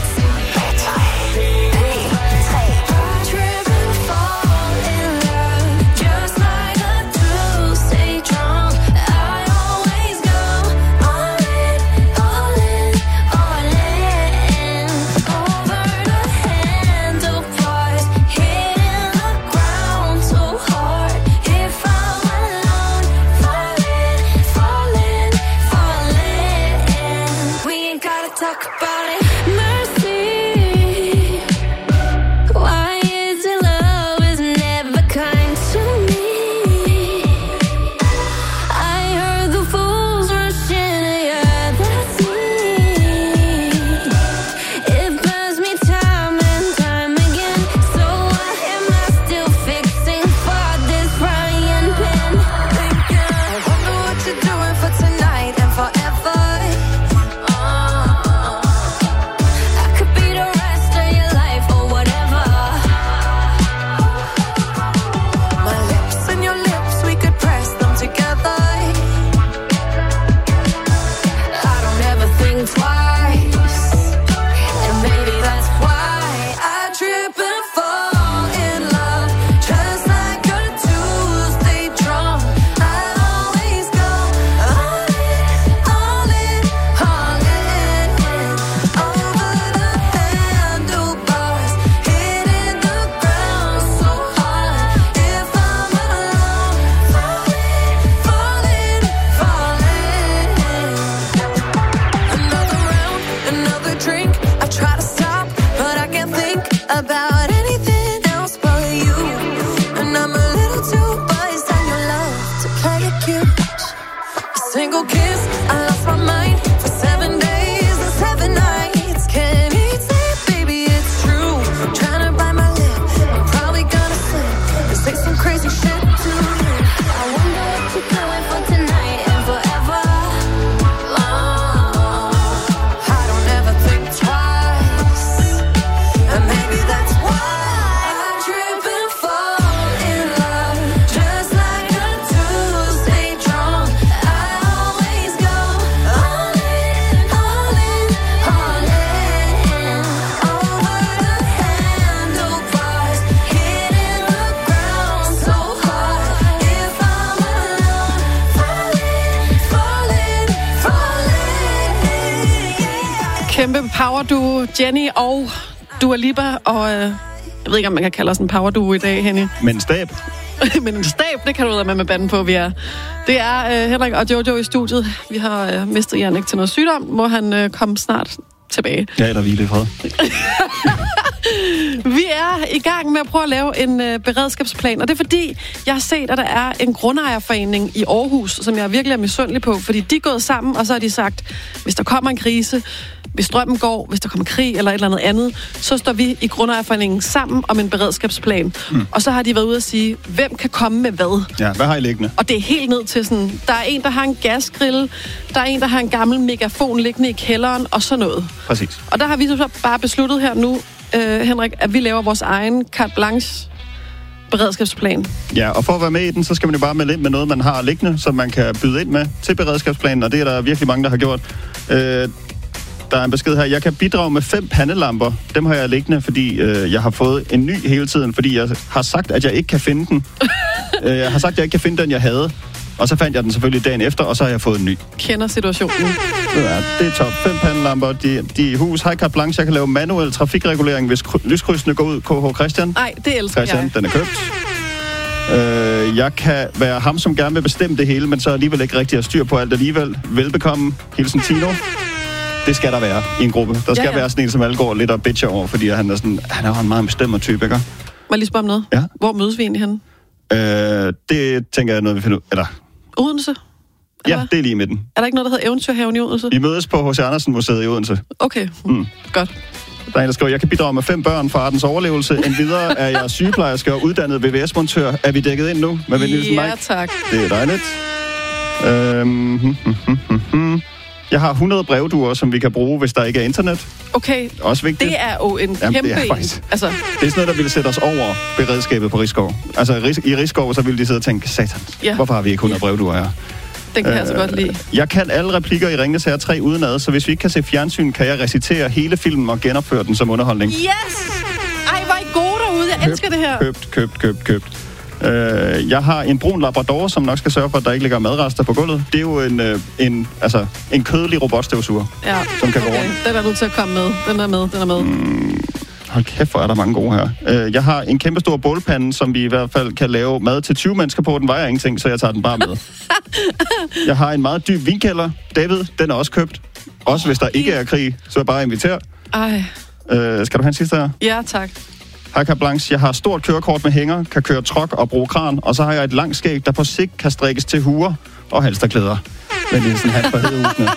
Kæmpe powerduo, Jenny og Dua Lipa, og jeg ved ikke, om man kan kalde os en powerduo i dag, Henny. Men en stab. Men en stab, det kan du ud af med banden på, vi er. Det er Henrik og Jojo i studiet. Vi har mistet Jannik til noget sygdom. Må han komme snart tilbage? Ja, eller hvile i fred. Vi er i gang med at prøve at lave en beredskabsplan, og det er fordi, jeg har set, at der er en grundejerforening i Aarhus, som jeg virkelig er misundelig på, fordi de er gået sammen, og så har de sagt, hvis der kommer en krise, hvis strømmen går, hvis der kommer krig eller et eller andet, så står vi i grundejerforeningen sammen om en beredskabsplan. Og så har de været ude at sige, hvem kan komme med hvad? Ja, hvad har I liggende? Og det er helt ned til sådan, der er en, der har en gasgrill, der er en, der har en gammel megafon liggende i kælderen, og sådan noget. Præcis. Og der har vi så bare besluttet her nu, Henrik, at vi laver vores egen carte blanche beredskabsplan. Ja, og for at være med i den, så skal man jo bare melde ind med noget, man har liggende, som man kan byde ind med til beredskabsplanen, og det er der virkelig mange, der har gjort. Der er en besked her. Jeg kan bidrage med 5 pandelamper. Dem har jeg liggende, fordi jeg har fået en ny hele tiden, fordi jeg har sagt, at jeg ikke kan finde den. Jeg har sagt, at jeg ikke kan finde den, jeg havde. Og så fandt jeg den selvfølgelig dagen efter, og så har jeg fået en ny. Kender situationen. Ja, det er top. 5 pandelamper. De er i hus. Hej, carte blanche. Jeg kan lave manuel trafikregulering, hvis lyskrydsene går ud. KH Christian. Nej, det elsker Christian, jeg. Den er købt. Jeg kan være ham, som gerne vil bestemme det hele, men så alligevel ikke rigtig har styr på alt alligevel. Velbekomme. Hilsen Tino. Det skal der være i en gruppe. Der skal være sådan en, som alle går lidt og bitcher over, fordi han er jo en meget bestemmer type, ikke? Må jeg lige spørge om noget? Ja. Hvor mødes vi egentlig henne? Det tænker jeg er noget, vi finder ud. Eller... Odense? Ja, det er lige i midten. Er der ikke noget, der hedder Eventyrhaven i Odense? Vi mødes på H.C. Andersen Museet i Odense. Okay, godt. Der er en, der skriver, jeg kan bidrage med 5 børn for artens overlevelse. Endvidere er jeg sygeplejerske og uddannet VVS-montør. Er vi dækket ind nu? Med ja, tak. Det er dejligt. Jeg har 100 brevduer, som vi kan bruge, hvis der ikke er internet. Okay, også vigtigt. Det er jo en kæmpe det er faktisk, altså. Det er sådan noget, der ville sætte os over beredskabet på Rigskov. Altså i Rigskov, så ville de sidde og tænke, satan, hvorfor har vi ikke 100 brevduer her? Den kan jeg altså godt lide. Jeg kan alle replikker i Ringenes Herre 3 udenad, så hvis vi ikke kan se fjernsyn, kan jeg recitere hele filmen og genopføre den som underholdning. Yes! Ej, hvor er I gode derude. Jeg elsker det her. Købt. Jeg har en brun labrador, som nok skal sørge for, at der ikke ligger madrester på gulvet. Det er jo en kødelig robotstøvsuger, som kan gå rundt. Den er nødt til at komme med. Den er med. Hold kæft, hvor er der mange gode her. Jeg har en kæmpe stor bålpande, som vi i hvert fald kan lave mad til 20 mennesker på. Den vejer ingenting, så jeg tager den bare med. Jeg har en meget dyb vinkælder. David, den er også købt. Også hvis der ikke er krig, så bare inviter. Ej. Skal du have en sidste her? Ja, tak. Hej, carte blanche. Jeg har stort kørekort med hænger, kan køre truck og bruge kran, og så har jeg et langt skæg, der på sigt kan strikkes til huer og halsterklæder. Men det er sådan hat for hedehusene.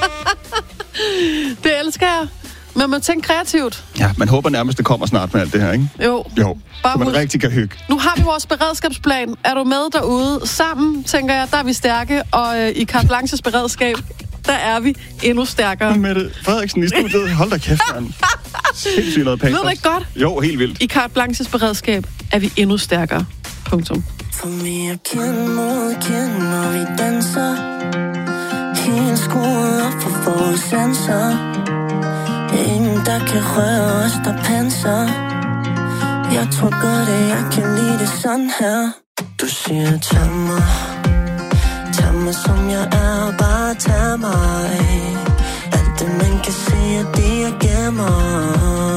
Det elsker jeg. Men man tænker kreativt. Ja, man håber nærmest, det kommer snart med alt det her, ikke? Jo. Så man rigtig kan hygge. Nu har vi vores beredskabsplan. Er du med derude? Sammen, tænker jeg, der er vi stærke. Og i carte blanches beredskab, der er vi endnu stærkere. Mette Frederiksen i studiet. Hold da kæft, mand. Sindssygt noget patos. Ved du ikke godt? Jo, helt vildt. I carte blanches beredskab er vi endnu stærkere. Punktum. For mig at kende mod kende, når vi danser. Helt skruet op for vores sanser. Ingen, der kan røre os, der panser. Jeg tror godt, at jeg kan lide det sådan her. Du siger, tag mig som jeg er, bare tag mig. Alt det, man kan se, at det jeg gemmer.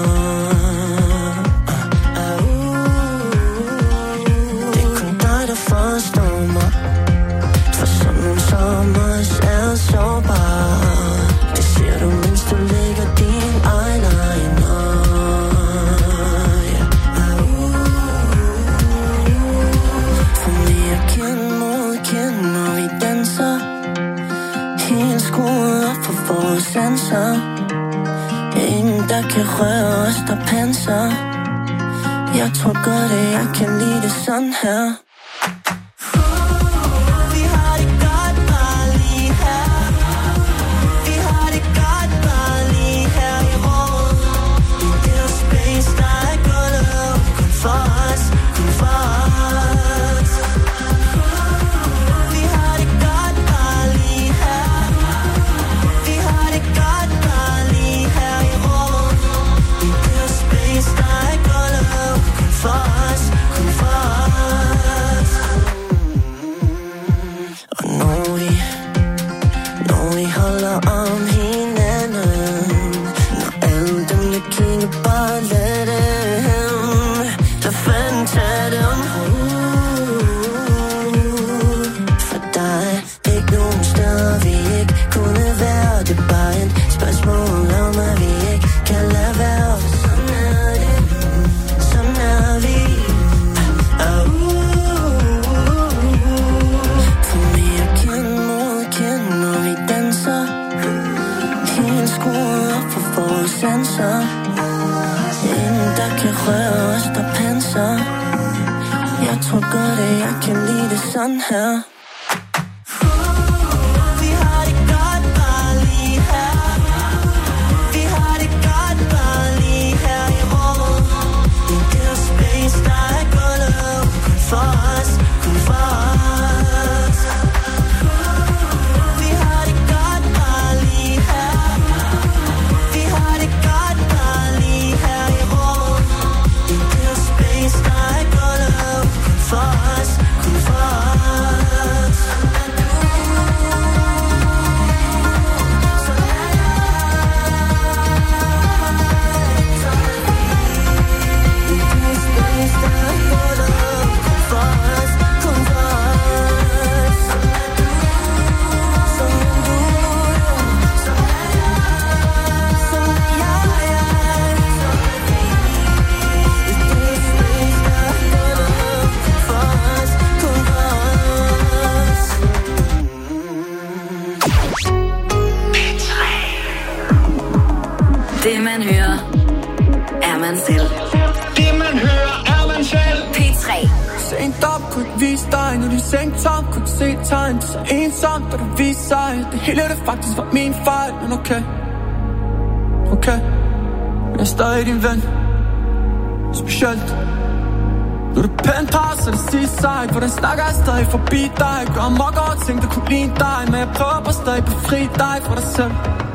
Det er kun dig, der forstår mig. For sådan nogle sommers er sårbar. Det siger du, mens du lægger din eyeliner. For mig at kende mod kende, når vi danser. Helt skruet op for vores sanser. Ingen, der kan røre os, der panser. Jeg tror godt, at jeg kan lide det sådan her. kan røre os, der panser. Jeg tror godt, at jeg kan lide det sådan her. Vi har det godt bare lige her. Vi har det godt bare lige her i rummet. En del space, der er gulvet. Kun for os, kun for os. Vi har det godt bare lige her. Vi har det godt bare lige her i rummet. En del space, der er gulvet. Kun for os, kun for os. Det man hører, er man selv. Det man hører, er man selv. P3. Sænkt op, kunne ikke vise dig. Når de sænkt op, kunne ikke se tegn. Det er så ensomt, da du viser sig. Det hele det faktisk var min fejl. Men okay, okay. Jeg er stadig din ven. Specielt nu er det penthouse, så det siger sig. Hvordan snakker jeg stadig forbi dig? Gør mok over ting, der kunne ligne dig. Men jeg prøver på stadig befri dig fra dig selv.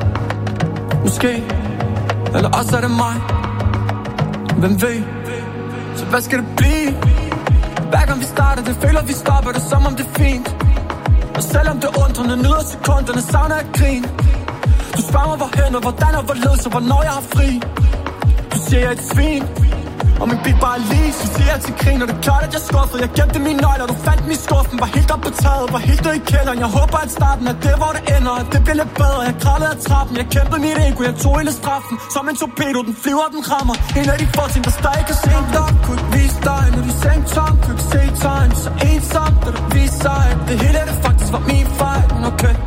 Måske, eller også er det mig. Hvem ved? Så hvad skal det blive? Hver gang vi starter, det føler vi stopper det, som om det er fint. Og selvom det undrende, nyder sekunderne, savner jeg grin. Du spørger mig hvorhen og hvordan og hvorledes og hvornår jeg har fri. Du siger jeg er et svin, og min beat bare lige. Så siger jeg til grin, og det er klart at jeg skuffede. Jeg gemte mine nøgler, du fandt dem i skuffen. Var helt op på taget, var helt i kælderen. Jeg håber at starten er det, hvor det ender. At det bliver lidt bedre, jeg kravlede af trappen. Jeg kæmpede mit ego, jeg tog hele straffen. Som en torpedo, den flyver, den rammer. En af de få ting, der stadig kan se nok. Kunne ikke vise dig, når de sænkt tom. Kunne ikke se tegn, så ensomt, da du viser sig. Det hele det faktisk var min fejl. Men okay,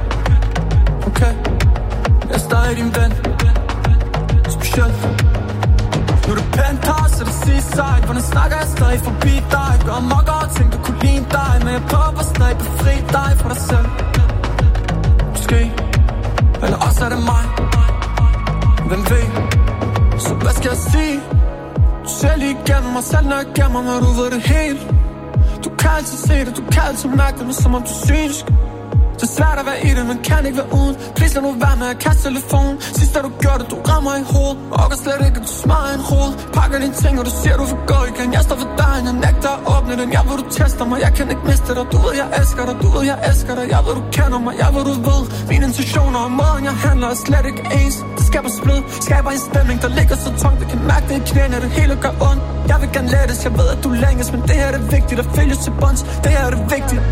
okay. Jeg er stadig din ven. Specielt nu er det penthouse, så det siger sig. Hvordan snakker jeg stadig forbi dig? Gør mok over ting, der kunne ligne dig. Men jeg prøver stadig befri dig fra dig selv. Måske, eller også er det mig. Hvem ved? Så hvad skal jeg sige? Du ser lige igennem mig selv, når jeg gemmer mig. Du ved det helt. Du kan altid se det, du kan altid mærke det. Men som om du synes. Det er svært at være i det, men kan ikke være uden. Please lad nu være med at kaste telefonen. Sidst da du gjorde det, du rammer i hovedet. Og kan slet ikke, at du smager en hoved. Pakker dine ting, og du siger, du vil gå igen. Jeg står for dig, jeg nægter at åbne den. Jeg ved, du tester mig, jeg kan ikke miste dig. Du ved, jeg elsker dig, du ved, jeg elsker dig. Jeg ved, du kender mig, jeg ved, du ved. Mine intentioner og måden, jeg handler er slet ikke ens. Det skaber splid, skaber en stemning, der ligger så tungt. Det kan mærke det i knæene, det hele gør ondt. Jeg vil gerne lettes, jeg ved, at du længes. Men det her er det vigtigt, at følges til bunds. Det her er det vigtigt.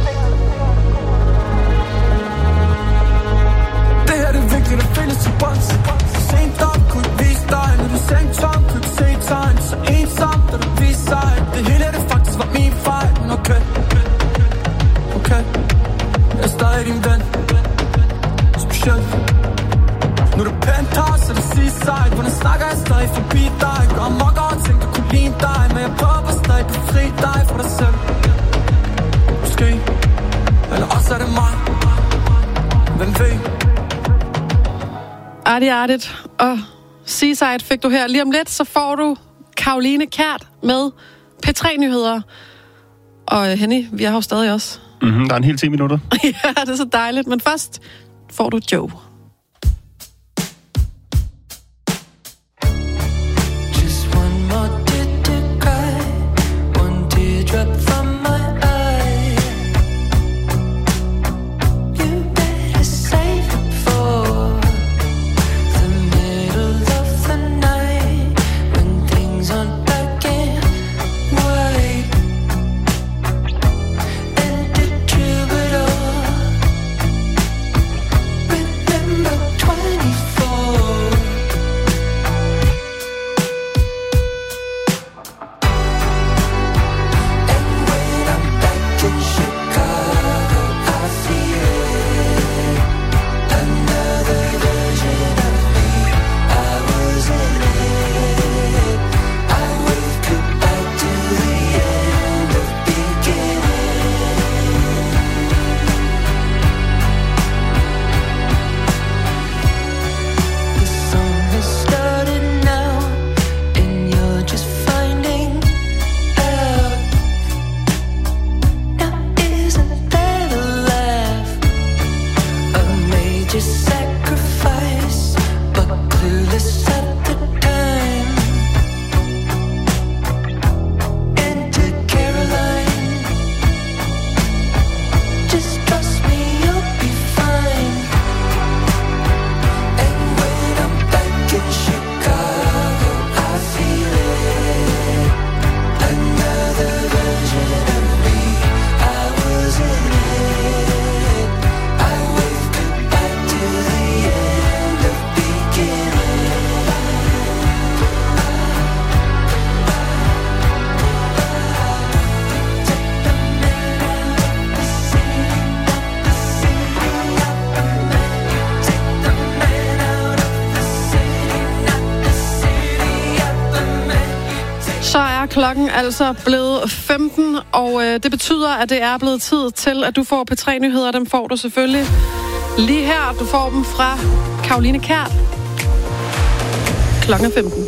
Det her er det vigtigt at føles til bunds. Sænkt op, kunne ikke vise dig. Når du sænkt tom, kunne ikke se tegn. Så ensomt, da du viser sig. Det hele det faktisk var min fejl. Men okay, okay. Jeg er stadig din ven. Specielt nu er det penthouse, så det siger sig. Hvordan snakker jeg stadig forbi dig? Gør mok over ting, der kunne ligne dig. Men jeg prøver stadig befri dig fra dig selv. Måske, eller også er det mig. Hvem ved? Artigt. Og Seaside fik du her. Lige om lidt, så får du Karoline Kjært med P3-nyheder. Og Henny, vi er her stadig også. Der er en hel 10 minutter. Ja, det er så dejligt. Men først får du Joe. With klokken altså blevet 15, og det betyder, at det er blevet tid til, at du får P3-nyheder. Dem får du selvfølgelig lige her. Du får dem fra Karoline Kjært. Klokken 15.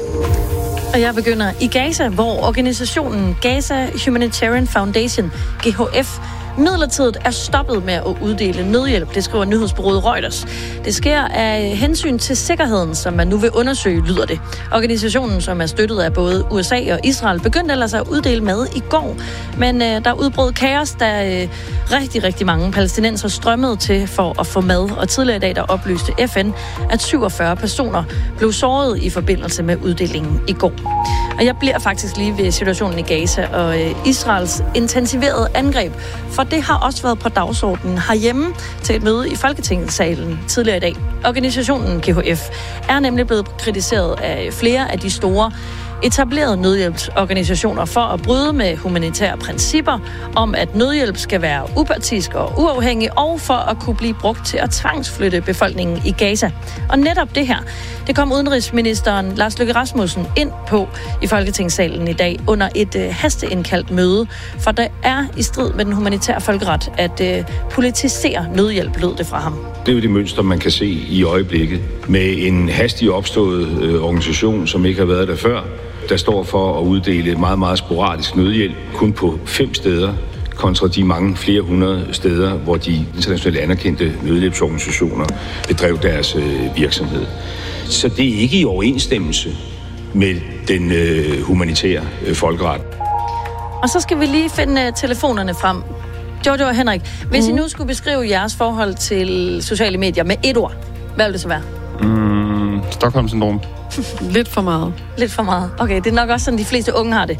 Og jeg begynder i Gaza, hvor organisationen Gaza Humanitarian Foundation, GHF, midlertidigt er stoppet med at uddele nødhjælp, det skriver nyhedsbureauet Reuters. Det sker af hensyn til sikkerheden, som man nu vil undersøge, lyder det. Organisationen, som er støttet af både USA og Israel, begyndte ellers at uddele mad i går. Men der udbrød kaos, da rigtig mange palæstinenser strømmede til for at få mad. Og tidligere i dag, der oplyste FN, at 47 personer blev såret i forbindelse med uddelingen i går. Og jeg bliver faktisk lige ved situationen i Gaza og Israels intensiverede angreb, for det har også været på dagsordenen herhjemme til et møde i Folketingssalen tidligere i dag. Organisationen GHF er nemlig blevet kritiseret af flere af de store etablerede nødhjælpsorganisationer for at bryde med humanitære principper om, at nødhjælp skal være upartisk og uafhængig, og for at kunne blive brugt til at tvangsflytte befolkningen i Gaza. Og netop det her, det kom udenrigsministeren Lars Løkke Rasmussen ind på i Folketingssalen i dag under et hasteindkaldt møde, for der er i strid med den humanitære folkeret at politisere nødhjælp, lød det fra ham. Det er jo det mønster, man kan se i øjeblikket med en hastigt opstået organisation, som ikke har været der før, der står for at uddele meget sporadisk nødhjælp kun på 5 steder, kontra de mange flere hundrede steder, hvor de internationale anerkendte nødhjælpsorganisationer bedrev deres virksomhed. Så det er ikke i overensstemmelse med den humanitære folkeret. Og så skal vi lige finde telefonerne frem. Jojo og Henrik, hvis I nu skulle beskrive jeres forhold til sociale medier med et ord, hvad vil det så være? Stockholm-syndrom. Lidt for meget. Lidt for meget. Okay, det er nok også sådan, de fleste unge har det.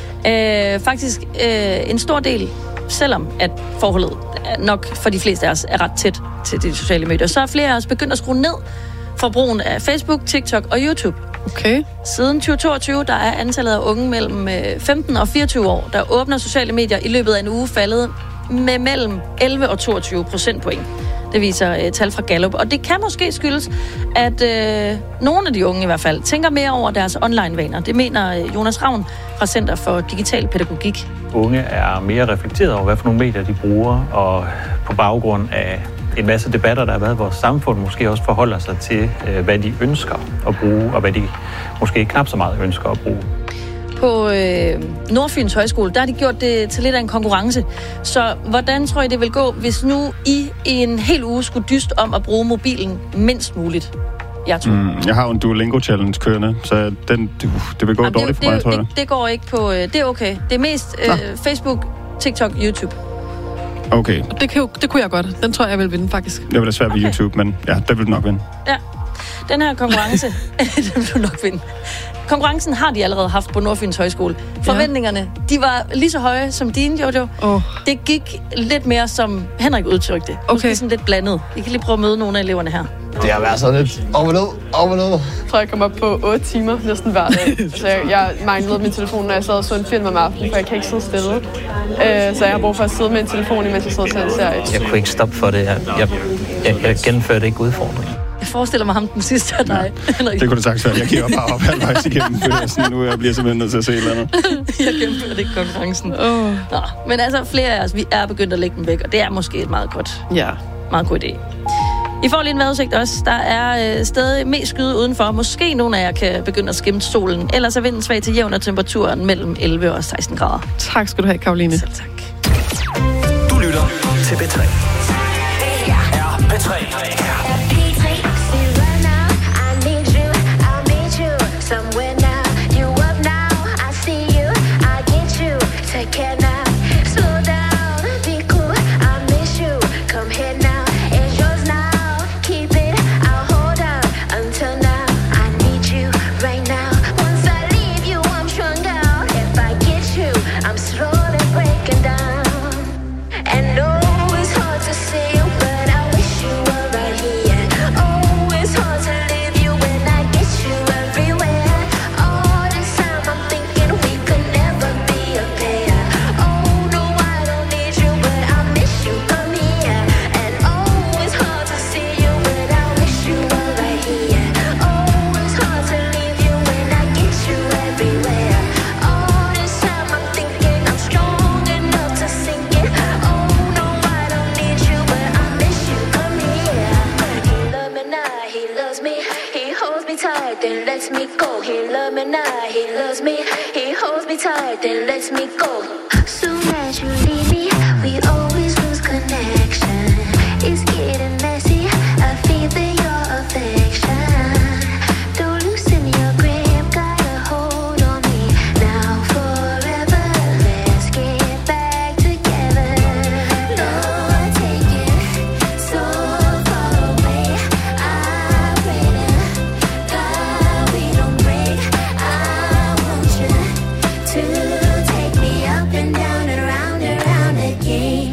Faktisk en stor del, selvom at forholdet nok for de fleste af os er ret tæt til de sociale medier, så er flere af os begyndt at skrue ned for brugen af Facebook, TikTok og YouTube. Okay. Siden 2022, der er antallet af unge mellem 15 og 24 år, der åbner sociale medier i løbet af en uge faldet med mellem 11 og 22 procentpoint. Det viser tal fra Gallup. Og det kan måske skyldes, at nogle af de unge i hvert fald tænker mere over deres online-vaner. Det mener Jonas Ravn fra Center for Digital Pædagogik. Unge er mere reflekteret over, hvad for nogle medier de bruger, og på baggrund af en masse debatter, der har været i vores samfund, måske også forholder sig til, hvad de ønsker at bruge, og hvad de måske knap så meget ønsker at bruge. På Nordfyns Højskole, der har de gjort det til lidt af en konkurrence. Så hvordan tror I, det vil gå, hvis nu I en hel uge skulle dyste om at bruge mobilen mindst muligt? Jeg har jo en Duolingo-challenge kørende, så det vil gå dårligt for mig, tror jeg. Det går ikke på... Det er okay. Det er mest Facebook, TikTok, YouTube. Okay. Det kunne jeg godt. Den tror jeg vil vinde, faktisk. Det vil da svært ved YouTube, men ja, det vil du nok vinde. Ja. Den her konkurrence, den vil du nok vinde. Konkurrencen har de allerede haft på Nordfyns Højskole. Forventningerne, de var lige så høje som dine, Jojo. Det gik lidt mere, som Henrik udtrykte. Måske sådan lidt blandet. I kan lige prøve at møde nogle af eleverne her. Det har været sådan lidt op og ned. Jeg tror, jeg kom op på 8 timer næsten hver dag. Så jeg manglede min telefon, når jeg sad og så en film om aftenen, for jeg kan ikke sidde stille. Så jeg har brug for at sidde med en telefon, imens jeg sidder og ser en serie. Jeg kunne ikke stoppe for det. Jeg gennemførte ikke udfordringen. Jeg forestiller mig ham den sidste af dig. Det kunne du sagt før. Jeg giver bare op halvvejs igennem, for nu jeg bliver simpelthen nødt til at se et eller andet. Jeg gennemførte ikke konkurrencen. Nå, men altså, flere af os, vi er begyndt at lægge den væk, og det er måske et meget god idé. I får lige en vejrudsigt også. Der er stadig mest skyde udenfor. Måske nogle af jer kan begynde at skimte solen. Ellers er vinden svag til jævn, og temperaturen mellem 11 og 16 grader. Tak skal du have, Karoline. Selv tak. Du lytter til P3. P3. loves me. He holds me tight, then lets me go. Soon as you leave me, we always lose connection. It's getting messy, I feel your affection. Don't loosen your grip, got a hold on me. Now forever, let's get back together. No, I take it so far away. I pray to God we don't break. I want you to take me up and down and around again.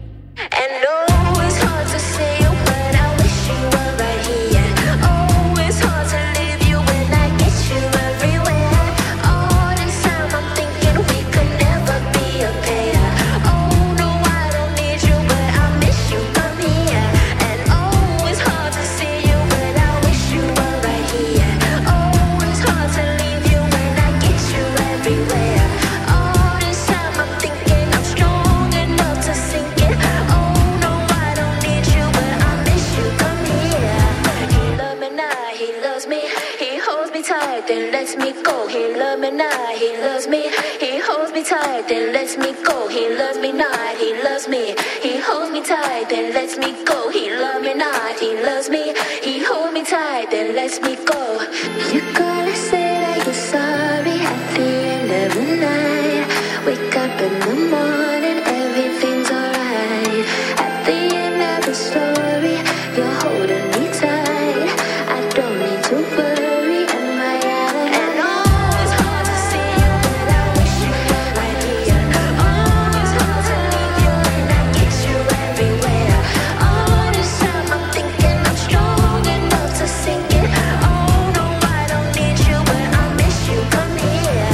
And oh, it's hard to say you, but I wish you were right here. Oh, it's hard to leave you when I get you everywhere. All this time I'm thinking we could never be a pair. Oh, no, I don't need you, but I miss you, come here. And oh, it's hard to see you, but I wish you were right here. Oh, it's hard to leave you when I get you everywhere. All this time I'm thinking I'm strong enough to sink it. Oh, no, I don't need you, but I miss you, come here. He loves me now, he loves me. He holds me tight, then lets me go. He loves me now, he loves me. He holds me tight, then lets me go. He loves me not, he loves me. He holds me tight, then lets me go. He loves me not, he loves me. He holds me tight, then lets me go. You gotta say that you're sorry at the end of the night. Wake up in the morning, everything's alright. At the end of the story, you're holding me tight. I don't need to worry, am I out of hand? And oh, it's hard to see you, but I wish you were right here. Oh, it's hard to leave you when I get you everywhere. All this time I'm thinking I'm strong enough to sink it. Oh, no, I don't need you, but I miss you, come here.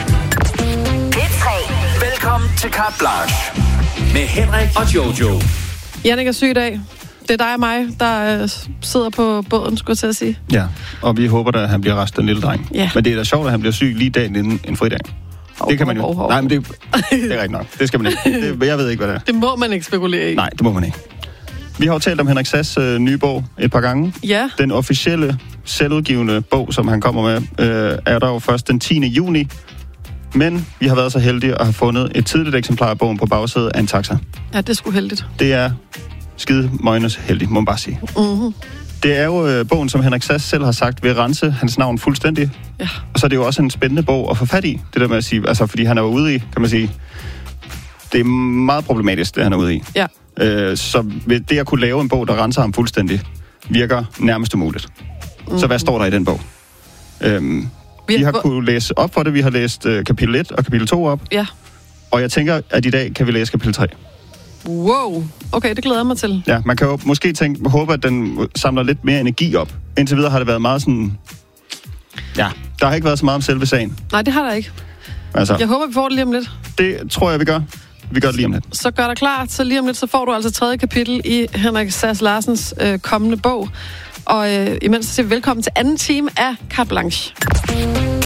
P3. Velkommen til Carte Blanche med Henrik og Jojo. Jannik er syg i dag. Det er dig og mig, der sidder på båden, skulle jeg til at sige. Ja, og vi håber da, at han bliver resten en lille dreng. Ja. Men det er da sjovt, at han bliver syg lige dagen inden en fridag. Det kan man jo. Nej, men det er rigtigt nok. Det skal man ikke. Jeg ved ikke, hvad det er. Det må man ikke spekulere i. Nej, det må man ikke. Vi har jo talt om Henrik Sass nye bog et par gange. Ja. Den officielle, selvudgivende bog, som han kommer med, er der jo først den 10. juni. Men vi har været så heldige at have fundet et tidligt eksemplar af bogen på bagsædet af en taxa. Ja, det er sgu heldigt. Det er skide møgnes heldigt, må man bare sige. Mm-hmm. Det er jo bogen, som Henrik Sass selv har sagt, vil rense hans navn fuldstændig. Ja. Og så er det jo også en spændende bog at få fat i. Det der med at sige, altså fordi han er jo ude i, kan man sige, det er meget problematisk, det han er ude i. Ja. Så det at kunne lave en bog, der renser ham fuldstændig, virker nærmest umuligt. Mm-hmm. Så hvad står der i den bog? Vi har kunnet læse op for det. Vi har læst kapitel 1 og kapitel 2 op. Ja. Og jeg tænker, at i dag kan vi læse kapitel 3. Wow. Okay, det glæder jeg mig til. Ja, man kan jo måske håbe, at den samler lidt mere energi op. Indtil videre har det været meget sådan... Ja, der har ikke været så meget om selve sagen. Nej, det har der ikke. Altså, jeg håber, vi får det lige om lidt. Det tror jeg, vi gør. Vi gør det lige om lidt. Så gør dig klar, så lige om lidt, så får du altså 3. kapitel i Henrik Sass Larsens kommende bog. Og imens så siger vi velkommen til anden time af Carte Blanche.